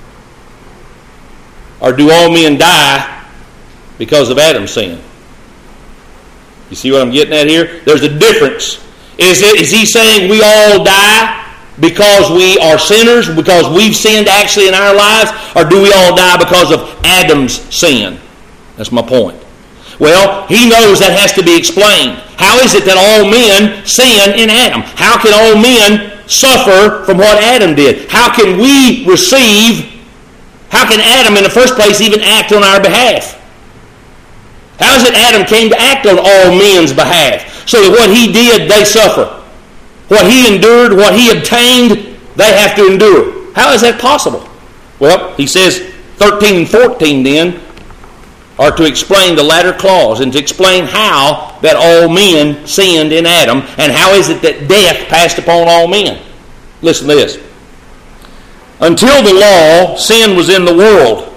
Or do all men die because of Adam's sin? You see what I'm getting at here? There's a difference. Is he saying we all die because we are sinners, because we've sinned actually in our lives, or do we all die because of Adam's sin? That's my point. Well, he knows that has to be explained. How is it that all men sin in Adam? How can all men suffer from what Adam did? How can we receive? How can Adam in the first place even act on our behalf? How is it Adam came to act on all men's behalf? So that what he did, they suffer. What he endured, what he obtained, they have to endure. How is that possible? Well, he says 13 and 14 then are to explain the latter clause and to explain how that all men sinned in Adam and how is it that death passed upon all men. Listen to this. Until the law, sin was in the world.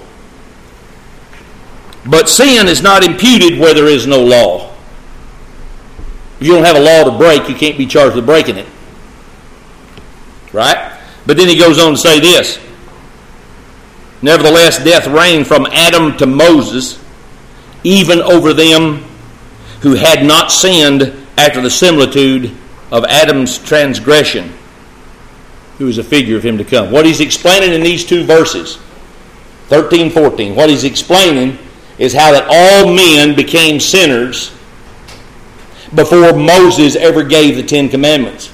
But sin is not imputed where there is no law. If you don't have a law to break, you can't be charged with breaking it. Right? But then he goes on to say this. Nevertheless, death reigned from Adam to Moses, even over them who had not sinned after the similitude of Adam's transgression, who is a figure of him to come. What he's explaining in these two verses, 13, 14, what he's explaining is how that all men became sinners before Moses ever gave the Ten Commandments.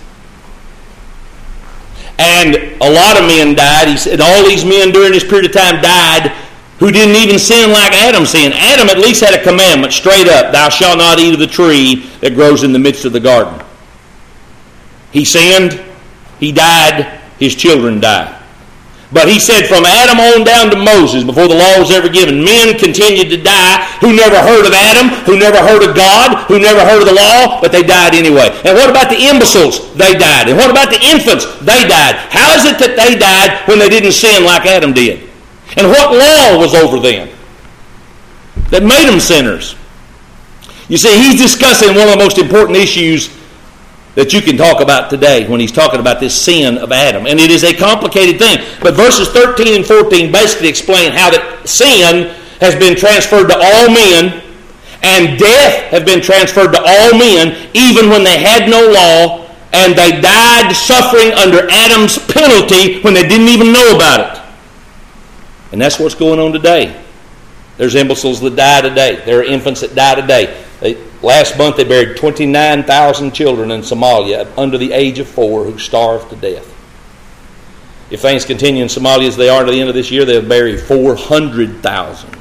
And a lot of men died. He said all these men during this period of time died who didn't even sin like Adam sinned. Adam at least had a commandment straight up. Thou shalt not eat of the tree that grows in the midst of the garden. He sinned. He died. His children died. But he said from Adam on down to Moses, before the law was ever given, men continued to die who never heard of Adam, who never heard of God, who never heard of the law, but they died anyway. And what about the imbeciles? They died. And what about the infants? They died. How is it that they died when they didn't sin like Adam did? And what law was over them that made them sinners? You see, he's discussing one of the most important issues that you can talk about today when he's talking about this sin of Adam. And it is a complicated thing. But verses 13 and 14 basically explain how that sin has been transferred to all men and death has been transferred to all men even when they had no law and they died suffering under Adam's penalty when they didn't even know about it. And that's what's going on today. There's imbeciles that die today. There are infants that die today. Last month they buried 29,000 children in Somalia under the age of 4 who starved to death. If things continue in Somalia as they are to the end of this year, they'll bury 400,000.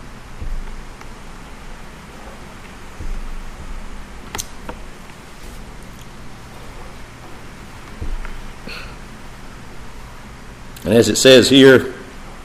And as it says here,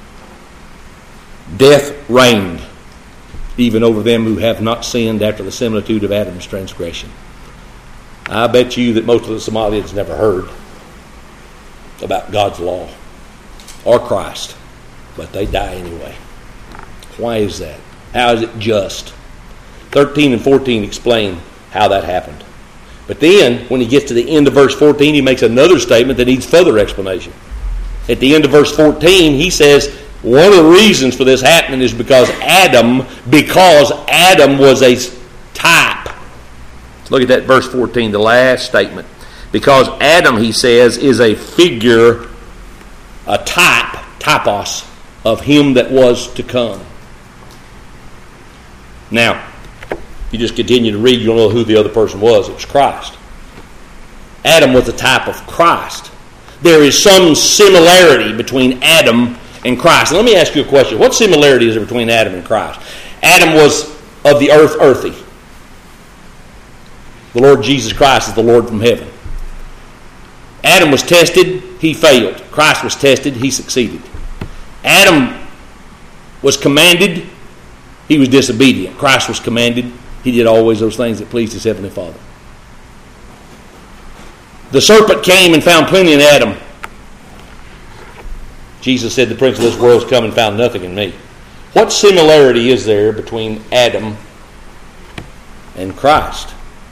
death reigned even over them who have not sinned after the similitude of Adam's transgression. I bet you that most of the Somalians never heard about God's law or Christ, but they die anyway. Why is that? How is it just? 13 and 14 explain how that happened. But then, when he gets to the end of verse 14, he makes another statement that needs further explanation. At the end of verse 14, he says, one of the reasons for this happening is because Adam was a type. Look at that verse 14, the last statement. Because Adam, he says, is a figure, a type, typos, of him that was to come. Now, if you just continue to read, you'll know who the other person was. It was Christ. Adam was a type of Christ. There is some similarity between Adam and Christ. Now, let me ask you a question. What similarity is there between Adam and Christ? Adam was of the earth, earthy. The Lord Jesus Christ is the Lord from heaven. Adam was tested, he failed. Christ was tested, he succeeded. Adam was commanded, he was disobedient. Christ was commanded, he did always those things that pleased his heavenly Father. The serpent came and found plenty in Adam. Jesus said, the prince of this world has come and found nothing in me. What similarity is there between Adam and Christ?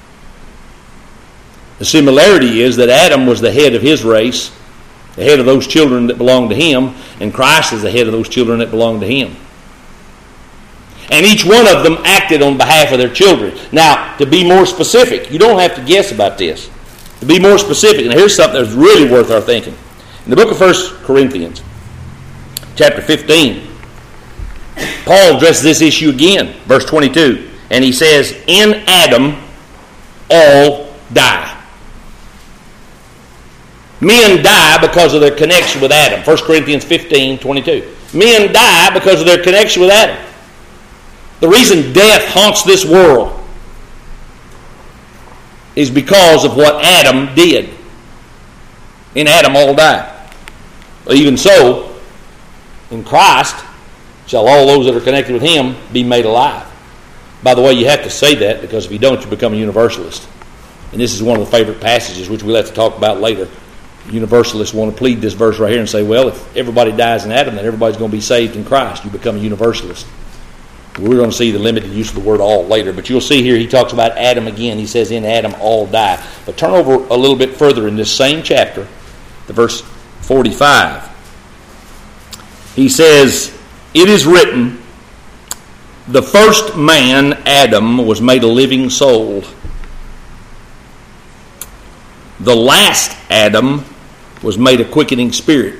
The similarity is that Adam was the head of his race, the head of those children that belonged to him, and Christ is the head of those children that belong to him. And each one of them acted on behalf of their children. Now, to be more specific, you don't have to guess about this. To be more specific, and here's something that's really worth our thinking. In the book of 1 Corinthians, chapter 15, Paul addresses this issue again. Verse 22. And he says, in Adam all die. Men die because of their connection with Adam. 1 Corinthians 15:22. Men die because of their connection with Adam. The reason death haunts this world is because of what Adam did. In Adam all die. Even so, in Christ shall all those that are connected with him be made alive. By the way, you have to say that, because if you don't, you become a universalist. And this is one of the favorite passages, which we'll have to talk about later. Universalists want to plead this verse right here and say, well, if everybody dies in Adam, then everybody's going to be saved in Christ. You become a universalist. We're going to see the limited use of the word all later. But you'll see here he talks about Adam again. He says, in Adam all die. But turn over a little bit further in this same chapter, to verse 45. He says, it is written, the first man, Adam, was made a living soul. The last Adam was made a quickening spirit.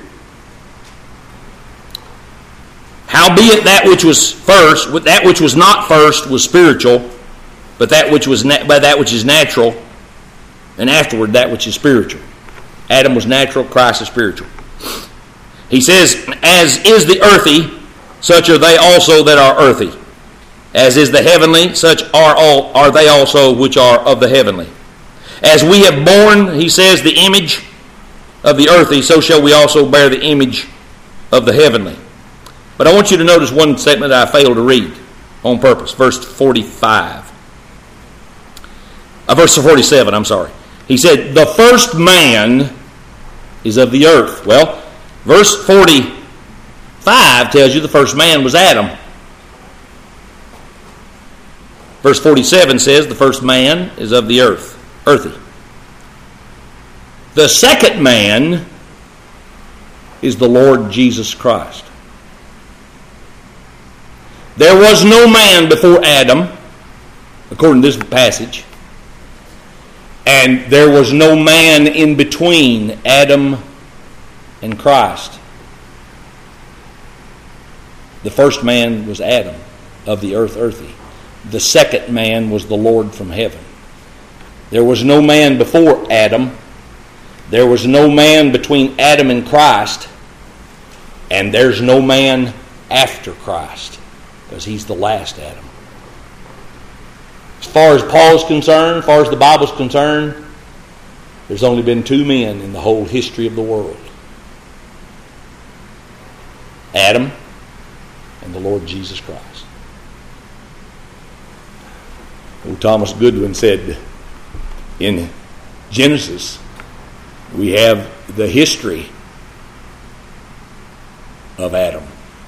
Howbeit that which was first, that which was not first was spiritual, but that which was that which is natural, and afterward that which is spiritual. Adam was natural, Christ is spiritual. He says, as is the earthy, such are they also that are earthy. As is the heavenly, such are they also which are of the heavenly. As we have borne, he says, the image of the earthy, so shall we also bear the image of the heavenly. But I want you to notice one statement that I failed to read on purpose. Verse 45. Verse 47, I'm sorry. He said, the first man is of the earth. Well, verse 45 tells you the first man was Adam. Verse 47 says the first man is of the earth, earthy. The second man is the Lord Jesus Christ. There was no man before Adam, according to this passage, and there was no man in between Adam and Christ. The first man was Adam, of the earth, earthy. The second man was the Lord from heaven. There was no man before Adam. There was no man between Adam and Christ. And there's no man after Christ, because he's the last Adam. As far as Paul's concerned, as far as the Bible's concerned, there's only been two men in the whole history of the world. Adam and the Lord Jesus Christ. Thomas Goodwin said, in Genesis, we have the history of Adam.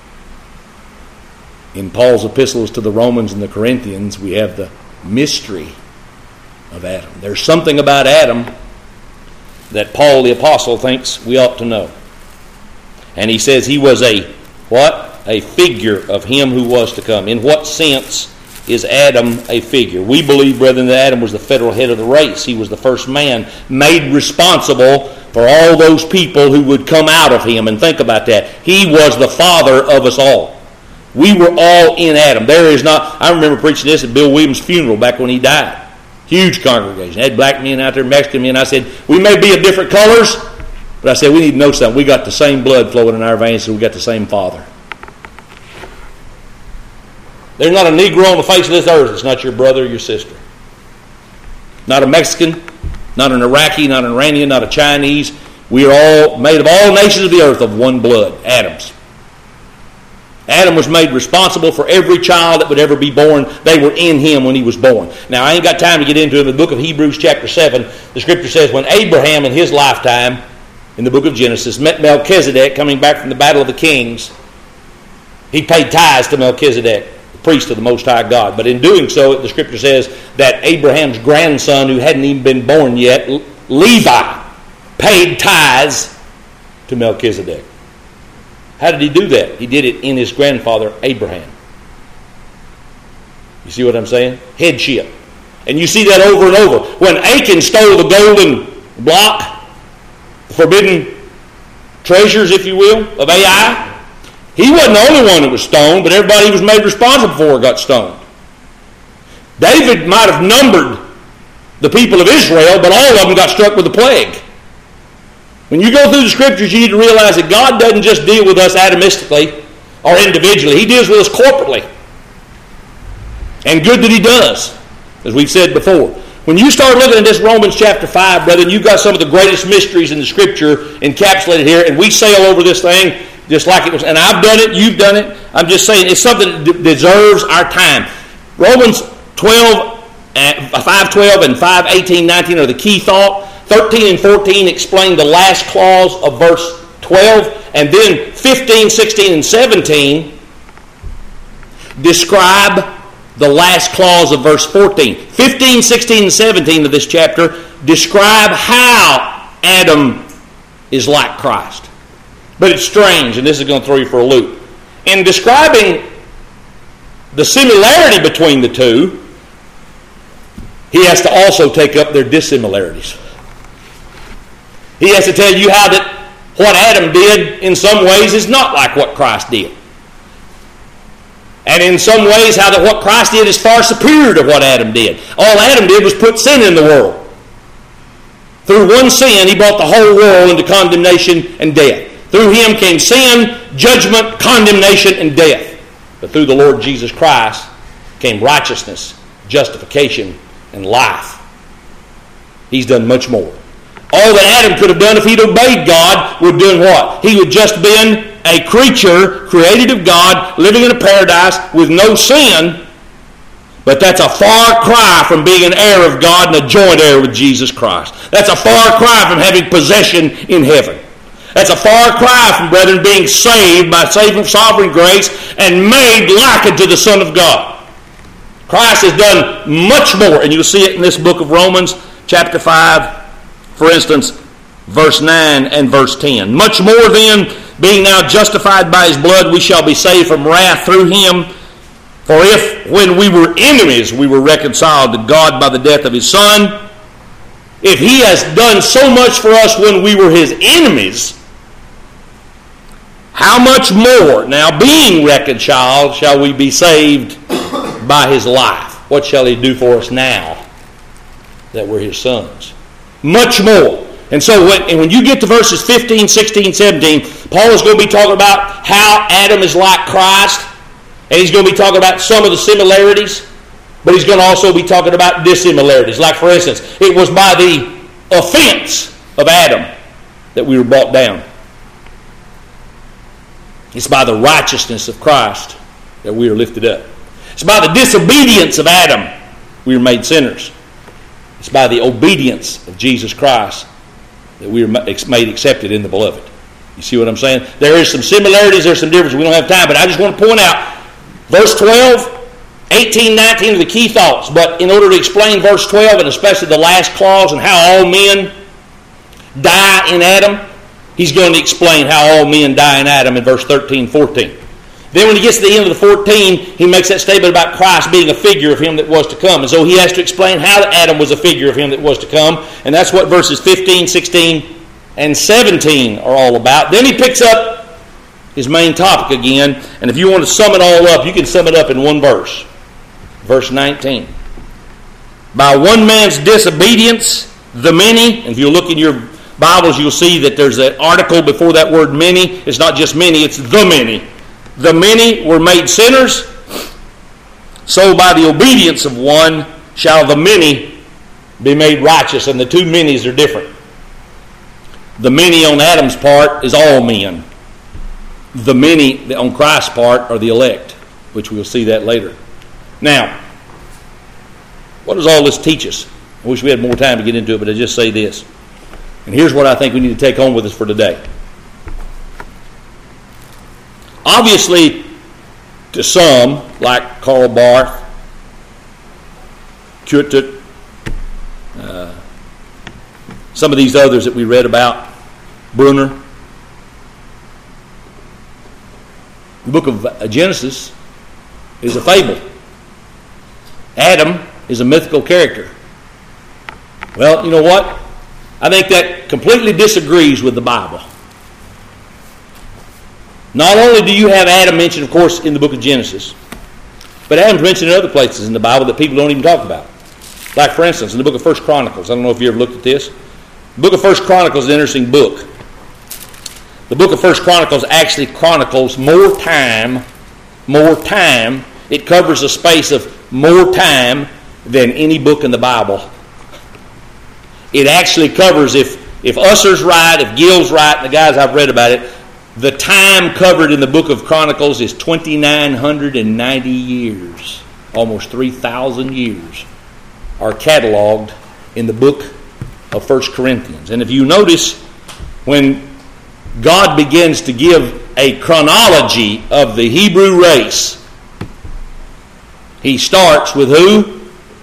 In Paul's epistles to the Romans and the Corinthians, we have the mystery of Adam. There's something about Adam that Paul the Apostle thinks we ought to know. And he says he was a, what? A figure of him who was to come. In what sense is Adam a figure? We believe, brethren, that Adam was the federal head of the race. He was the first man made responsible for all those people who would come out of him. And think about that. He was the father of us all. We were all in Adam. There is not, I remember preaching this at Bill Williams' funeral back when he died. Huge congregation. They had black men out there, Mexican men. I said, we may be of different colors, but I said, we need to know something. We got the same blood flowing in our veins, so we got the same father. There's not a Negro on the face of this earth that's not your brother or your sister. Not a Mexican, not an Iraqi, not an Iranian, not a Chinese. We are all made of all nations of the earth of one blood, Adam's. Adam was made responsible for every child that would ever be born. They were in him when he was born. Now, I ain't got time to get into it. In the book of Hebrews chapter 7, the scripture says when Abraham in his lifetime, in the book of Genesis, met Melchizedek coming back from the battle of the kings, he paid tithes to Melchizedek, the priest of the Most High God. But in doing so, the scripture says that Abraham's grandson, who hadn't even been born yet, Levi, paid tithes to Melchizedek. How did he do that? He did it in his grandfather Abraham. You see what I'm saying? Headship. And you see that over and over. When Achan stole the golden block, forbidden treasures, if you will, of Ai, he wasn't the only one that was stoned, but everybody he was made responsible for got stoned. David might have numbered the people of Israel, but all of them got struck with the plague. When you go through the Scriptures, you need to realize that God doesn't just deal with us atomistically or individually. He deals with us corporately. And good that He does, as we've said before. When you start looking at this Romans chapter 5, brethren, you've got some of the greatest mysteries in the Scripture encapsulated here, and we sail over this thing just like it was. And I've done it, you've done it. I'm just saying it's something that deserves our time. Romans 5:12 and 5:18-19 are the key thought. 13 and 14 explain the last clause of verse 12. And then 15, 16, and 17 describe the last clause of verse 14. 15, 16, and 17 of this chapter describe how Adam is like Christ. But it's strange, and this is going to throw you for a loop. In describing the similarity between the two, he has to also take up their dissimilarities. He has to tell you how that what Adam did in some ways is not like what Christ did. And in some ways how that what Christ did is far superior to what Adam did. All Adam did was put sin in the world. Through one sin, he brought the whole world into condemnation and death. Through him came sin, judgment, condemnation, and death. But through the Lord Jesus Christ came righteousness, justification, and life. He's done much more. All that Adam could have done if he'd obeyed God would have done what? He would just been a creature created of God, living in a paradise with no sin. But that's a far cry from being an heir of God and a joint heir with Jesus Christ. That's a far cry from having possession in heaven. That's a far cry from, brethren, being saved by saving sovereign grace and made like unto the Son of God. Christ has done much more, and you'll see it in this book of Romans, chapter 5, for instance, verse 9 and verse 10. Much more then, being now justified by His blood, we shall be saved from wrath through Him. For if, when we were enemies, we were reconciled to God by the death of His Son, if He has done so much for us when we were His enemies, how much more, now being reconciled, shall we be saved by His life? What shall He do for us now that we're His sons? Much more. And so when you get to verses 15, 16, 17, Paul is going to be talking about how Adam is like Christ, and he's going to be talking about some of the similarities, but he's going to also be talking about dissimilarities. Like, for instance, it was by the offense of Adam that we were brought down. It's by the righteousness of Christ that we are lifted up. It's by the disobedience of Adam we are made sinners. It's by the obedience of Jesus Christ that we are made accepted in the beloved. You see what I'm saying? There is some similarities, there's some differences. We don't have time, but I just want to point out verse 12, 18, 19 are the key thoughts. But in order to explain verse 12, and especially the last clause and how all men die in Adam, he's going to explain how all men die in Adam in verse 13, 14. Then when he gets to the end of the 14, he makes that statement about Christ being a figure of him that was to come. And so he has to explain how Adam was a figure of him that was to come. And that's what verses 15, 16, and 17 are all about. Then he picks up his main topic again. And if you want to sum it all up, you can sum it up in one verse. Verse 19. By one man's disobedience, the many, and if you look in your Bibles, you'll see that there's an article before that word many. It's not just many, it's the many. The many were made sinners, so by the obedience of one shall the many be made righteous. And the two manys are different. The many on Adam's part is all men. The many on Christ's part are the elect, which we'll see that later. Now, what does all this teach us? I wish we had more time to get into it, but I just say this. And here's what I think we need to take home with us for today. Obviously, to some, like Karl Barth, Kutut, some of these others that we read about, Brunner, the book of Genesis is a fable. Adam is a mythical character. Well, you know what? I think that completely disagrees with the Bible. Not only do you have Adam mentioned, of course, in the book of Genesis, But Adam's mentioned in other places in the Bible that people don't even talk about. Like, for instance, in the book of 1 Chronicles. I don't know if you ever looked at this. The book of 1 Chronicles is an interesting book. The book of 1 Chronicles actually chronicles more time. It covers a space of more time than any book in the Bible. It actually covers, if Usser's right, if Gill's right, and the guys I've read about it, the time covered in the book of Chronicles is 2,990 years. Almost 3,000 years are cataloged in the book of 1 Corinthians. And if you notice, when God begins to give a chronology of the Hebrew race, He starts with who?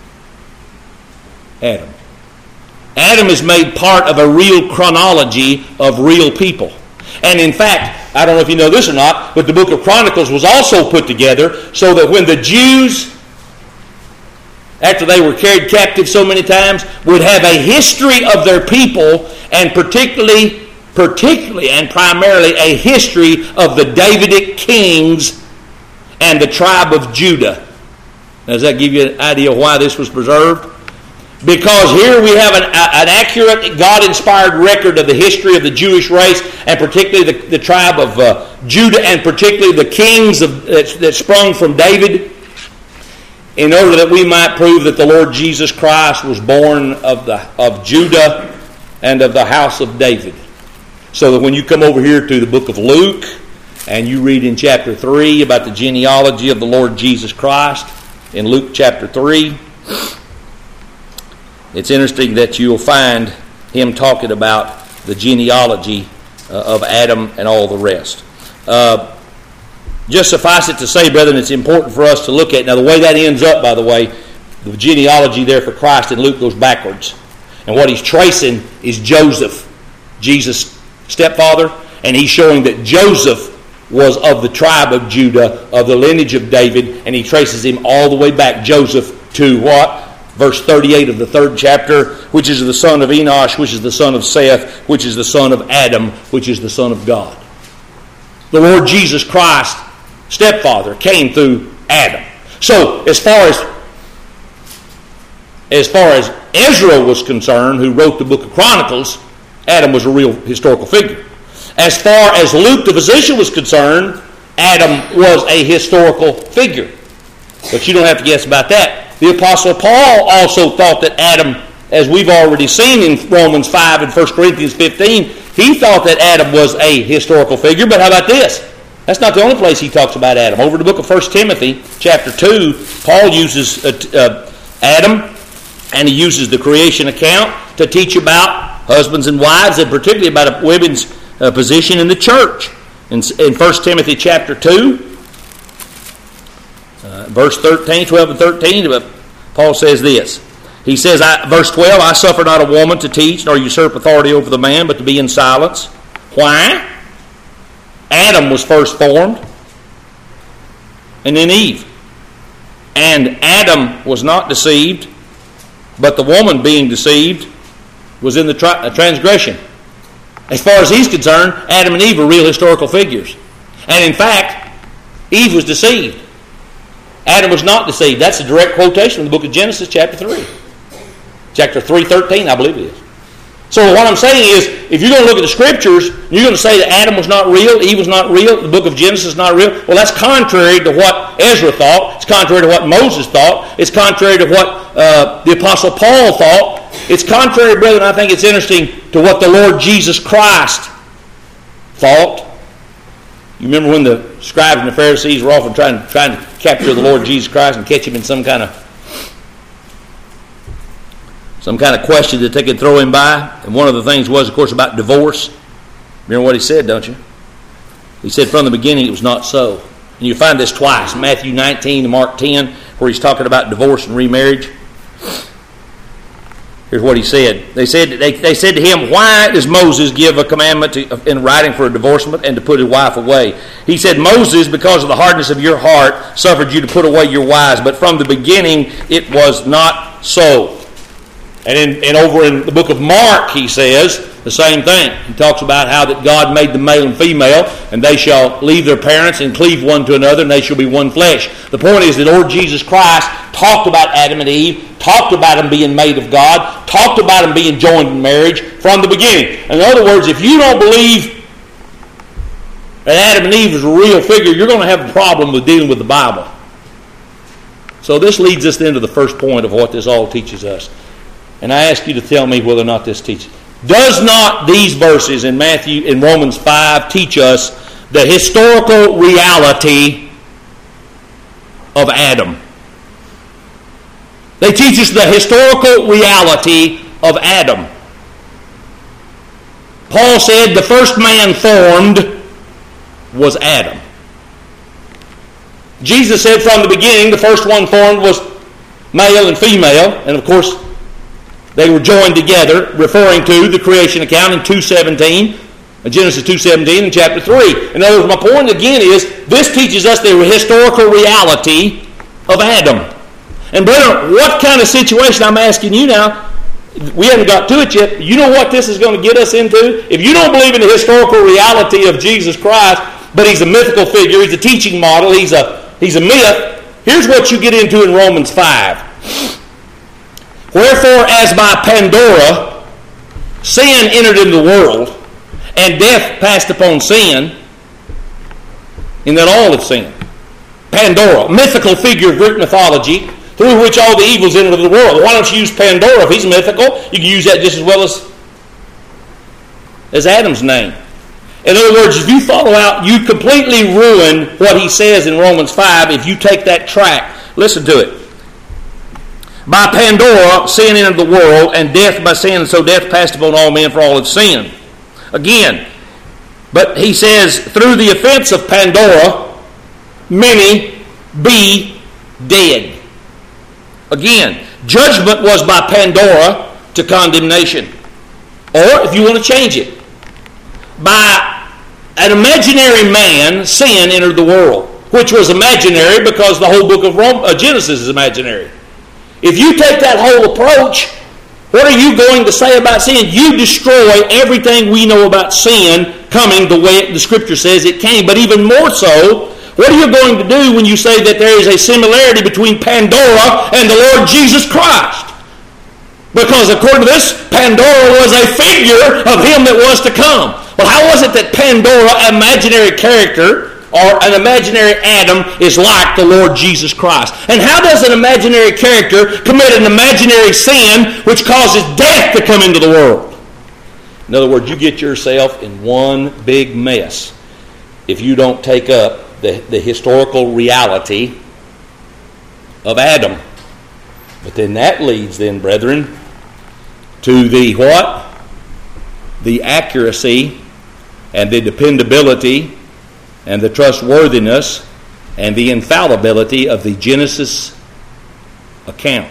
Adam. Adam is made part of a real chronology of real people. And in fact, I don't know if you know this or not, but the book of Chronicles was also put together so that when the Jews, after they were carried captive so many times, would have a history of their people, and particularly and primarily a history of the Davidic kings and the tribe of Judah. Now, does that give you an idea of why this was preserved? Because here we have an accurate, God-inspired record of the history of the Jewish race, and particularly the tribe of Judah, and particularly the kings that sprung from David, in order that we might prove that the Lord Jesus Christ was born of Judah and of the house of David. So that when you come over here to the book of Luke, and you read in chapter 3 about the genealogy of the Lord Jesus Christ, in Luke chapter 3, it's interesting that you'll find him talking about the genealogy of Adam and all the rest. Just suffice it to say, brethren, it's important for us to look at. Now, the way that ends up, by the way, the genealogy there for Christ in Luke goes backwards. And what he's tracing is Joseph, Jesus' stepfather, and he's showing that Joseph was of the tribe of Judah, of the lineage of David, and he traces him all the way back, Joseph, to what? Verse 38 of the 3rd chapter, which is the son of Enosh, which is the son of Seth, which is the son of Adam, which is the son of God. The Lord Jesus Christ, stepfather, came through Adam. So, as far as Ezra was concerned, who wrote the book of Chronicles, Adam was a real historical figure. As far as Luke the physician was concerned, Adam was a historical figure. But you don't have to guess about that. The Apostle Paul also thought that Adam, as we've already seen in Romans 5 and 1 Corinthians 15, he thought that Adam was a historical figure. But how about this? That's not the only place he talks about Adam. Over in the book of 1 Timothy, chapter 2, Paul uses Adam, and he uses the creation account to teach about husbands and wives, and particularly about a women's position in the church. In 1 Timothy chapter 2, verse 12 and 13, Paul says this. He says, verse 12, I suffer not a woman to teach, nor usurp authority over the man, but to be in silence. Why? Adam was first formed, and then Eve. And Adam was not deceived, but the woman being deceived was in the transgression. As far as he's concerned, Adam and Eve are real historical figures. And in fact, Eve was deceived. Adam was not deceived. That's a direct quotation from the book of Genesis, chapter 3. Chapter 3:13, I believe it is. So what I'm saying is, if you're going to look at the Scriptures, you're going to say that Adam was not real, Eve was not real, the book of Genesis is not real. Well, that's contrary to what Ezra thought. It's contrary to what Moses thought. It's contrary to what the Apostle Paul thought. It's contrary, brethren, I think it's interesting, to what the Lord Jesus Christ thought. You remember when the scribes and the Pharisees were often trying to capture the Lord Jesus Christ and catch him in some kind of question that they could throw him by? And one of the things was, of course, about divorce. Remember what he said, don't you? He said from the beginning it was not so. And you find this twice, Matthew 19 and Mark 10, where he's talking about divorce and remarriage. Here's what he said. They said to him, why does Moses give a commandment in writing for a divorcement and to put his wife away? He said, Moses, because of the hardness of your heart, suffered you to put away your wives, but from the beginning it was not so. And over in the book of Mark, he says the same thing. He talks about how that God made them male and female, and they shall leave their parents and cleave one to another, and they shall be one flesh. The point is that Lord Jesus Christ talked about Adam and Eve, talked about them being made of God, talked about them being joined in marriage from the beginning. In other words, if you don't believe that Adam and Eve is a real figure, you're going to have a problem with dealing with the Bible. So this leads us then to the first point of what this all teaches us. And I ask you to tell me whether or not this teaches. Does not these verses in Romans 5 teach us the historical reality of Adam? They teach us the historical reality of Adam. Paul said the first man formed was Adam. Jesus said from the beginning the first one formed was male and female, and of course they were joined together, referring to the creation account in 2:17, Genesis 2:17 and chapter 3. In other words, my point again is, this teaches us the historical reality of Adam. And brother, what kind of situation, I'm asking you now, we haven't got to it yet, you know what this is going to get us into? If you don't believe in the historical reality of Jesus Christ, but he's a mythical figure, he's a teaching model, he's a myth, here's what you get into in Romans 5. Wherefore, as by Pandora sin entered into the world, and death passed upon sin, in that all have sinned. Pandora, mythical figure of Greek mythology, through which all the evils entered the world. Why don't you use Pandora? If he's mythical, you can use that just as well as Adam's name. In other words, if you follow out, you completely ruin what he says in Romans 5 if you take that track. Listen to it. By Pandora, sin entered the world, and death by sin, and so death passed upon all men, for all have sinned. Again, but he says, through the offense of Pandora, many be dead. Again, judgment was by Pandora to condemnation. Or, if you want to change it, by an imaginary man, sin entered the world, which was imaginary because the whole book of Genesis is imaginary. If you take that whole approach, what are you going to say about sin? You destroy everything we know about sin coming the way the Scripture says it came. But even more so, what are you going to do when you say that there is a similarity between Pandora and the Lord Jesus Christ? Because according to this, Pandora was a figure of him that was to come. Well, how was it that Pandora, imaginary character, or an imaginary Adam, is like the Lord Jesus Christ? And how does an imaginary character commit an imaginary sin which causes death to come into the world? In other words, you get yourself in one big mess if you don't take up the historical reality of Adam. But then that leads then, brethren, to the what? The accuracy and the dependability and the trustworthiness and the infallibility of the Genesis account.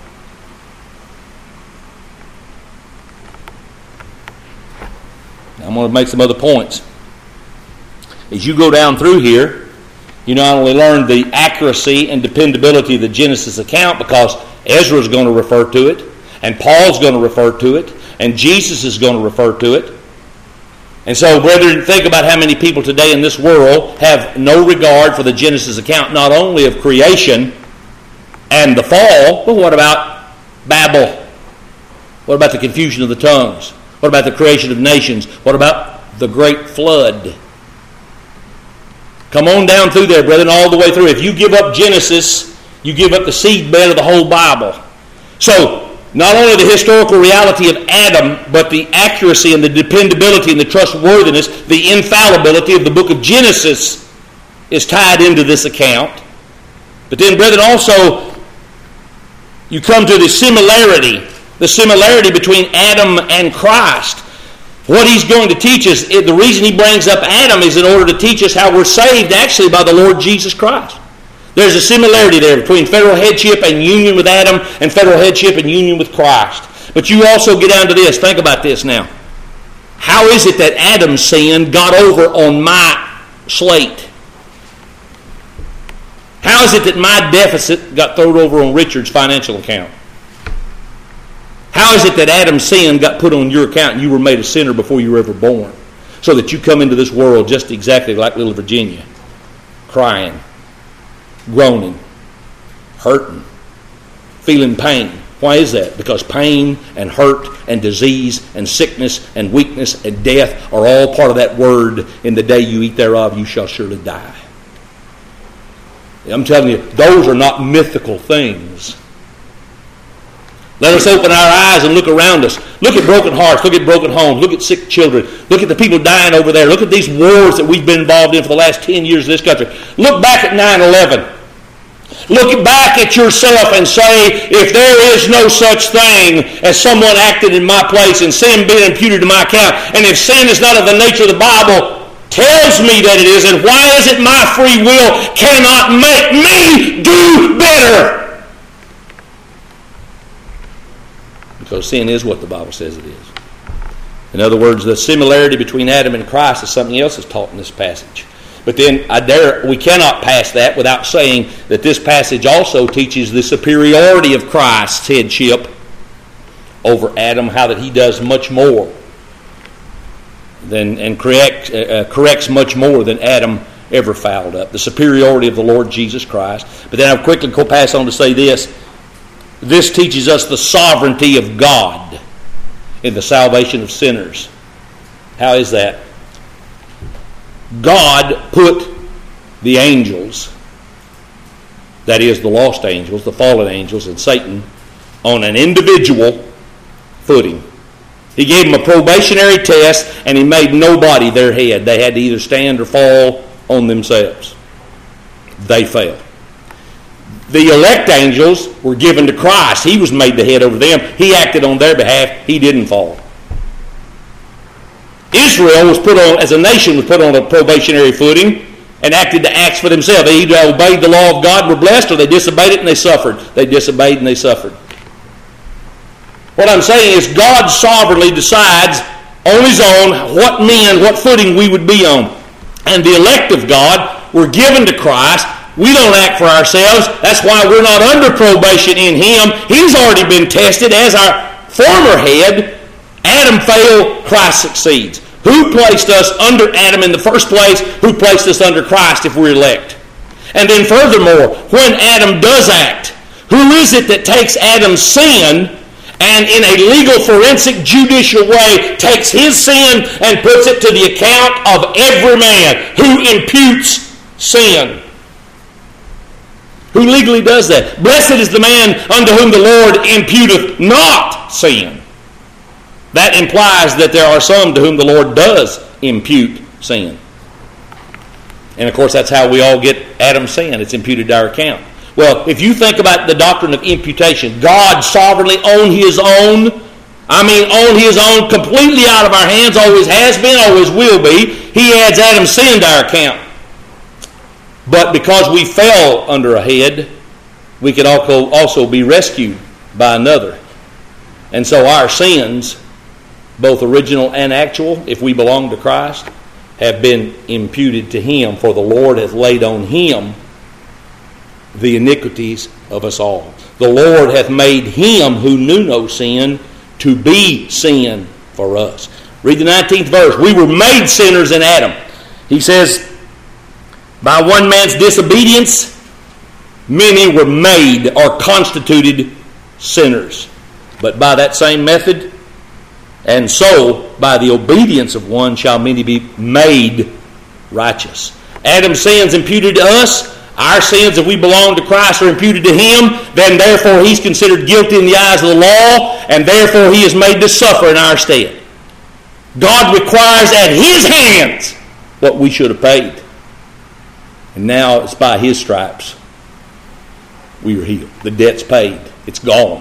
Now I'm going to make some other points. As you go down through here, you not only learn the accuracy and dependability of the Genesis account, because Ezra is going to refer to it, and Paul's going to refer to it, and Jesus is going to refer to it. And so, brethren, think about how many people today in this world have no regard for the Genesis account, not only of creation and the fall, but what about Babel? What about the confusion of the tongues? What about the creation of nations? What about the great flood? Come on down through there, brethren, all the way through. If you give up Genesis, you give up the seedbed of the whole Bible. So, not only the historical reality of Adam, but the accuracy and the dependability and the trustworthiness, the infallibility of the book of Genesis is tied into this account. But then, brethren, also, you come to the similarity between Adam and Christ. What he's going to teach us, the reason he brings up Adam is in order to teach us how we're saved actually by the Lord Jesus Christ. There's a similarity there between federal headship and union with Adam and federal headship and union with Christ. But you also get down to this. Think about this now. How is it that Adam's sin got over on my slate? How is it that my deficit got thrown over on Richard's financial account? How is it that Adam's sin got put on your account and you were made a sinner before you were ever born? So that you come into this world just exactly like little Virginia, crying, groaning, hurting, feeling pain. Why is that? Because pain and hurt and disease and sickness and weakness and death are all part of that word, in the day you eat thereof you shall surely die. I'm telling you, those are not mythical things. Let us open our eyes and look around us. Look at broken hearts. Look at broken homes. Look at sick children. Look at the people dying over there. Look at these wars that we've been involved in for the last 10 years in this country. Look back at 9/11. Look back at yourself and say, if there is no such thing as someone acted in my place and sin being imputed to my account, and if sin is not of the nature of the Bible tells me that it is, and why is it my free will cannot make me do better? Because sin is what the Bible says it is. In other words, the similarity between Adam and Christ is something else that's taught in this passage. But then we cannot pass that without saying that this passage also teaches the superiority of Christ's headship over Adam, how that he does much more and corrects much more than Adam ever fouled up. The superiority of the Lord Jesus Christ. But then I'll quickly pass on to say this. This teaches us the sovereignty of God in the salvation of sinners. How is that? God put the angels, that is the lost angels, the fallen angels, and Satan, on an individual footing. He gave them a probationary test, and he made nobody their head. They had to either stand or fall on themselves. They failed. The elect angels were given to Christ. He was made the head over them. He acted on their behalf. He didn't fall. Israel was put on, as a nation, was put on a probationary footing and acted the acts for themselves. They either obeyed the law of God, were blessed, or they disobeyed it and they suffered. They disobeyed and they suffered. What I'm saying is God sovereignly decides on his own what footing we would be on. And the elect of God were given to Christ. We don't act for ourselves. That's why we're not under probation in him. He's already been tested as our former head. Adam failed, Christ succeeds. Who placed us under Adam in the first place? Who placed us under Christ if we're elect? And then furthermore, when Adam does act, who is it that takes Adam's sin and in a legal, forensic, judicial way takes his sin and puts it to the account of every man? Who imputes sin? Who legally does that? Blessed is the man unto whom the Lord imputeth not sin. That implies that there are some to whom the Lord does impute sin. And of course that's how we all get Adam's sin. It's imputed to our account. Well, if you think about the doctrine of imputation, God sovereignly on his own, completely out of our hands, always has been, always will be, he adds Adam's sin to our account. But because we fell under a head, we could also be rescued by another. And so our sins, both original and actual, if we belong to Christ, have been imputed to him, for the Lord hath laid on him the iniquities of us all. The Lord hath made him who knew no sin to be sin for us. Read the 19th verse. We were made sinners in Adam. He says, by one man's disobedience, many were made or constituted sinners. But by that same method, and so by the obedience of one shall many be made righteous. Adam's sins imputed to us. Our sins, if we belong to Christ, are imputed to him. Then therefore he's considered guilty in the eyes of the law, and therefore he is made to suffer in our stead. God requires at his hands what we should have paid. And now it's by his stripes we are healed. The debt's paid. It's gone.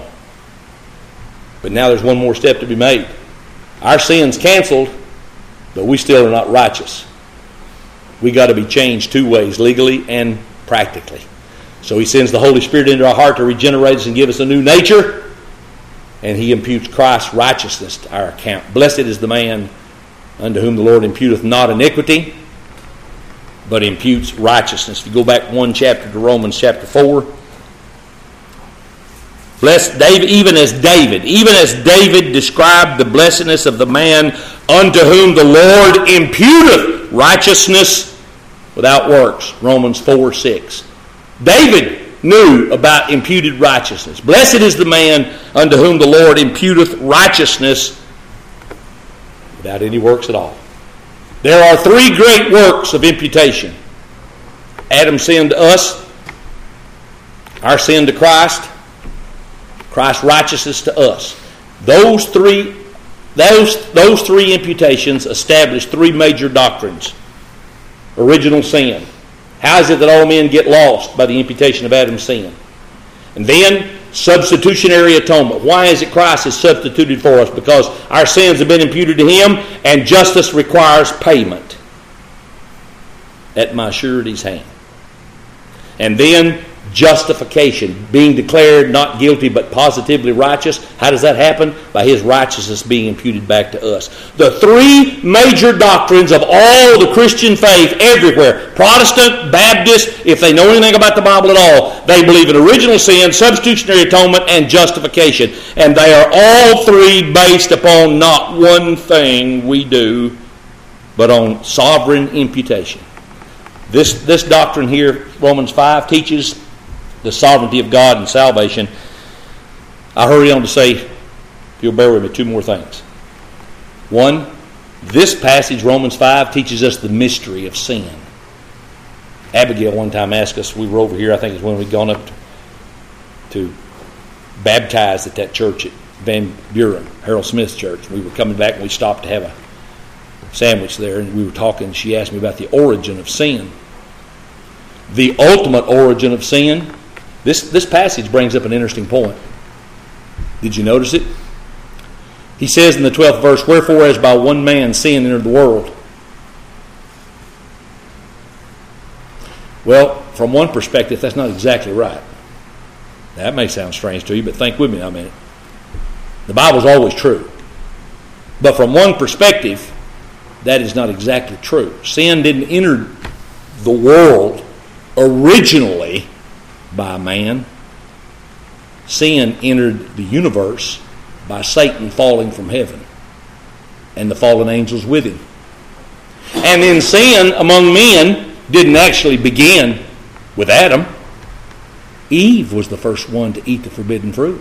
But now there's one more step to be made. Our sin's canceled, but we still are not righteous. We got to be changed two ways, legally and practically. So he sends the Holy Spirit into our heart to regenerate us and give us a new nature, and he imputes Christ's righteousness to our account. Blessed is the man unto whom the Lord imputeth not iniquity, but imputes righteousness. If you go back one chapter to Romans chapter 4, Blessed David, even as David described the blessedness of the man unto whom the Lord imputeth righteousness without works. Romans 4:6. David knew about imputed righteousness. Blessed is the man unto whom the Lord imputeth righteousness without any works at all. There are three great works of imputation. Adam's sin to us, our sin to Christ, Christ's righteousness to us. Those three imputations establish three major doctrines. Original sin. How is it that all men get lost by the imputation of Adam's sin? And then substitutionary atonement. Why is it Christ is substituted for us? Because our sins have been imputed to him, and justice requires payment at my surety's hand. And then justification, being declared not guilty but positively righteous. How does that happen? By his righteousness being imputed back to us. The three major doctrines of all the Christian faith everywhere, Protestant, Baptist, if they know anything about the Bible at all, they believe in original sin, substitutionary atonement, and justification. And they are all three based upon not one thing we do, but on sovereign imputation. This doctrine here, Romans 5, teaches the sovereignty of God and salvation. I hurry on to say, if you'll bear with me, two more things. One, this passage, Romans 5, teaches us the mystery of sin. Abigail one time asked us, we were over here, I think it's when we'd gone up to baptize at that church at Van Buren, Harold Smith's church. We were coming back and we stopped to have a sandwich there, and we were talking. She asked me about the origin of sin. The ultimate origin of sin. This passage brings up an interesting point. Did you notice it? He says in the 12th verse, wherefore as by one man sin entered the world. Well, from one perspective, that's not exactly right. That may sound strange to you, but think with me a minute. The Bible's always true. But from one perspective, that is not exactly true. Sin didn't enter the world originally by man. Sin entered the universe by Satan falling from heaven and the fallen angels with him. And then sin among men didn't actually begin with Adam. Eve was the first one to eat the forbidden fruit.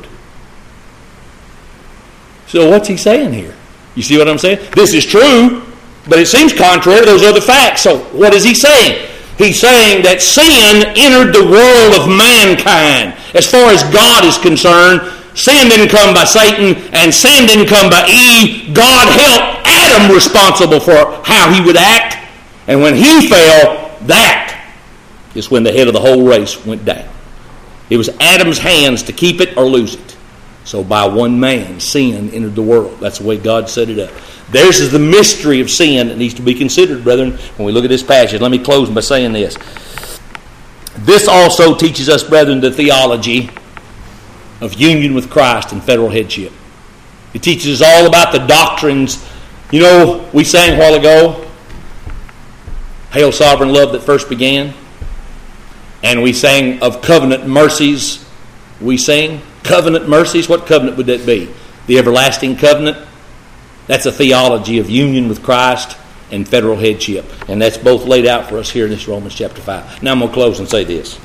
So what's he saying here? You see what I'm saying? This is true, but it seems contrary to those other facts. So what is he saying? He's saying that sin entered the world of mankind. As far as God is concerned, sin didn't come by Satan and sin didn't come by Eve. God held Adam responsible for how he would act. And when he fell, that is when the head of the whole race went down. It was Adam's hands to keep it or lose it. So by one man, sin entered the world. That's the way God set it up. There's is the mystery of sin that needs to be considered, brethren, when we look at this passage. Let me close by saying this. This also teaches us, brethren, the theology of union with Christ and federal headship. It teaches us all about the doctrines. You know, we sang a while ago, Hail Sovereign Love That First Began. And we sang of covenant mercies. We sang covenant mercies. What covenant would that be? The everlasting covenant. That's a theology of union with Christ and federal headship. And that's both laid out for us here in this Romans chapter 5. Now I'm going to close and say this.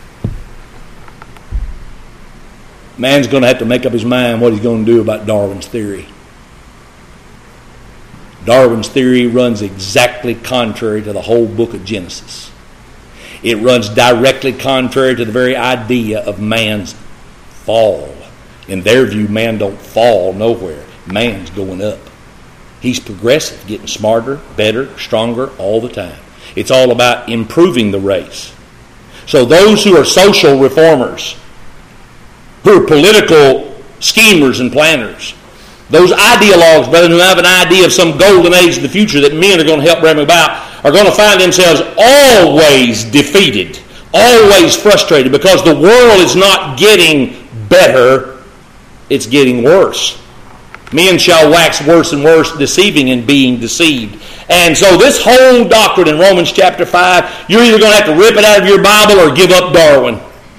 Man's going to have to make up his mind what he's going to do about Darwin's theory. Darwin's theory runs exactly contrary to the whole book of Genesis. It runs directly contrary to the very idea of man's fall. In their view, man don't fall nowhere. Man's going up. He's progressive, getting smarter, better, stronger all the time. It's all about improving the race. So those who are social reformers, who are political schemers and planners, those ideologues, brethren, who have an idea of some golden age in the future that men are going to help bring about, are going to find themselves always defeated, always frustrated, because the world is not getting better, it's getting worse. Men shall wax worse and worse, deceiving and being deceived. And so this whole doctrine in Romans chapter 5, you're either going to have to rip it out of your Bible or give up Darwin.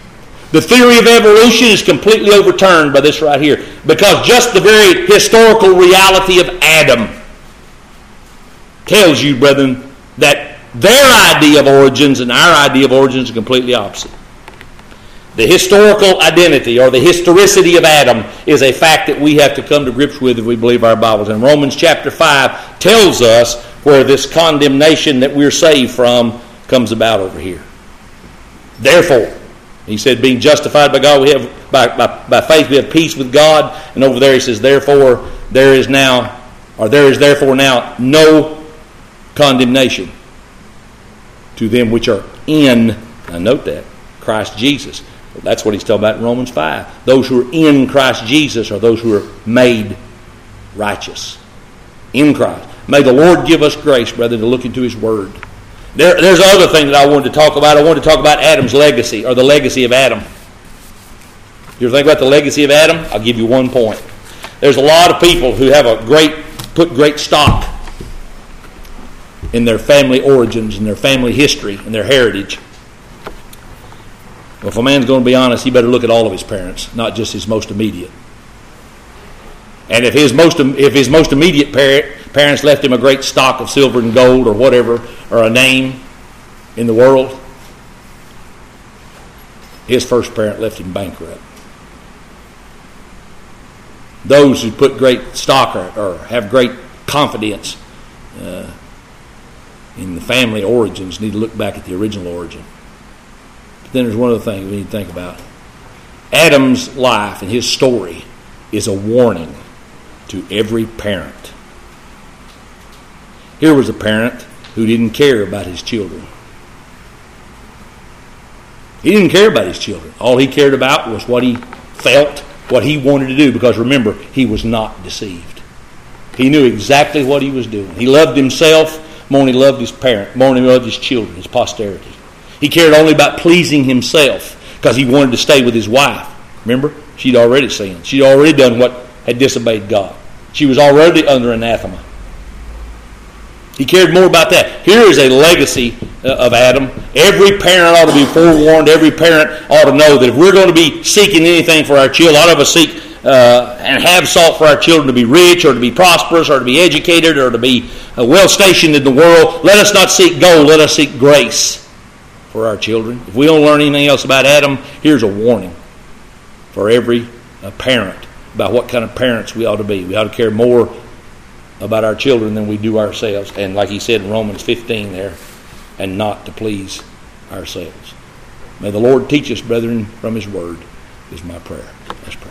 The theory of evolution is completely overturned by this right here, because just the very historical reality of Adam tells you, brethren, that their idea of origins and our idea of origins are completely opposite. The historical identity or the historicity of Adam is a fact that we have to come to grips with if we believe our Bibles. And Romans chapter 5 tells us where this condemnation that we're saved from comes about over here. Therefore, he said, being justified by God, we have by faith we have peace with God. And over there he says, therefore there is therefore now no condemnation to them which are in, now note that, Christ Jesus. Well, that's what he's talking about in Romans 5. Those who are in Christ Jesus are those who are made righteous in Christ. May the Lord give us grace, brethren, to look into his word. There's another thing that I wanted to talk about. I wanted to talk about Adam's legacy, or the legacy of Adam. You ever think about the legacy of Adam? I'll give you one point. There's a lot of people who have put great stock in their family origins and their family history and their heritage. Well, if a man's going to be honest, he better look at all of his parents, not just his most immediate. And if his most immediate parents left him a great stock of silver and gold or whatever, or a name in the world, his first parent left him bankrupt. Those who put great stock or have great confidence in the family origins need to look back at the original origin. But then there's one other thing we need to think about. Adam's life and his story is a warning to every parent. Here was a parent who didn't care about his children. He didn't care about his children. All he cared about was what he felt, what he wanted to do, because remember, he was not deceived. He knew exactly what he was doing. He loved himself more than he loved his parent, more than he loved his children, his posterity. He cared only about pleasing himself because he wanted to stay with his wife. Remember? She'd already sinned. She'd already done what had disobeyed God. She was already under anathema. He cared more about that. Here is a legacy of Adam. Every parent ought to be forewarned. Every parent ought to know that if we're going to be seeking anything for our children, a lot of us seek and have sought for our children to be rich or to be prosperous or to be educated or to be well-stationed in the world. Let us not seek gold. Let us seek grace for our children. If we don't learn anything else about Adam, here's a warning for every parent about what kind of parents we ought to be. We ought to care more about our children than we do ourselves. And like he said in Romans 15 there, and not to please ourselves. May the Lord teach us, brethren, from his word is my prayer. Let's pray.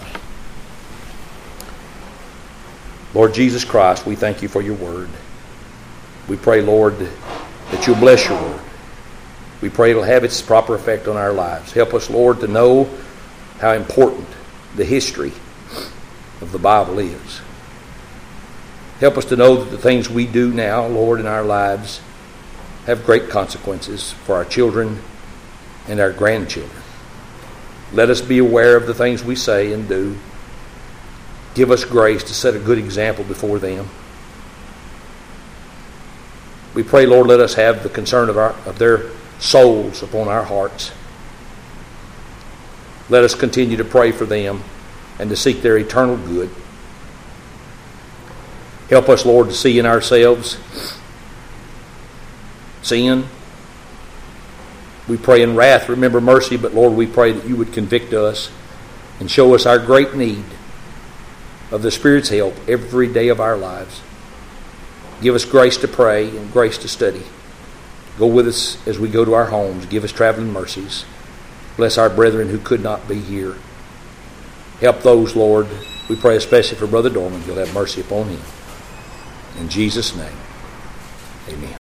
Lord Jesus Christ, we thank you for your word. We pray, Lord, that you'll bless your word. We pray it'll have its proper effect on our lives. Help us, Lord, to know how important the history of the Bible is. Help us to know that the things we do now, Lord, in our lives have great consequences for our children and our grandchildren. Let us be aware of the things we say and do. Give us grace to set a good example before them. We pray, Lord, let us have the concern of their souls upon our hearts. Let us continue to pray for them and to seek their eternal good. Help us, Lord, to see in ourselves sin. We pray in wrath, remember mercy, but Lord, we pray that you would convict us and show us our great need of the Spirit's help every day of our lives. Give us grace to pray and grace to study. Go with us as we go to our homes. Give us traveling mercies. Bless our brethren who could not be here. Help those, Lord. We pray especially for Brother Dorman. You'll have mercy upon him. In Jesus' name, amen.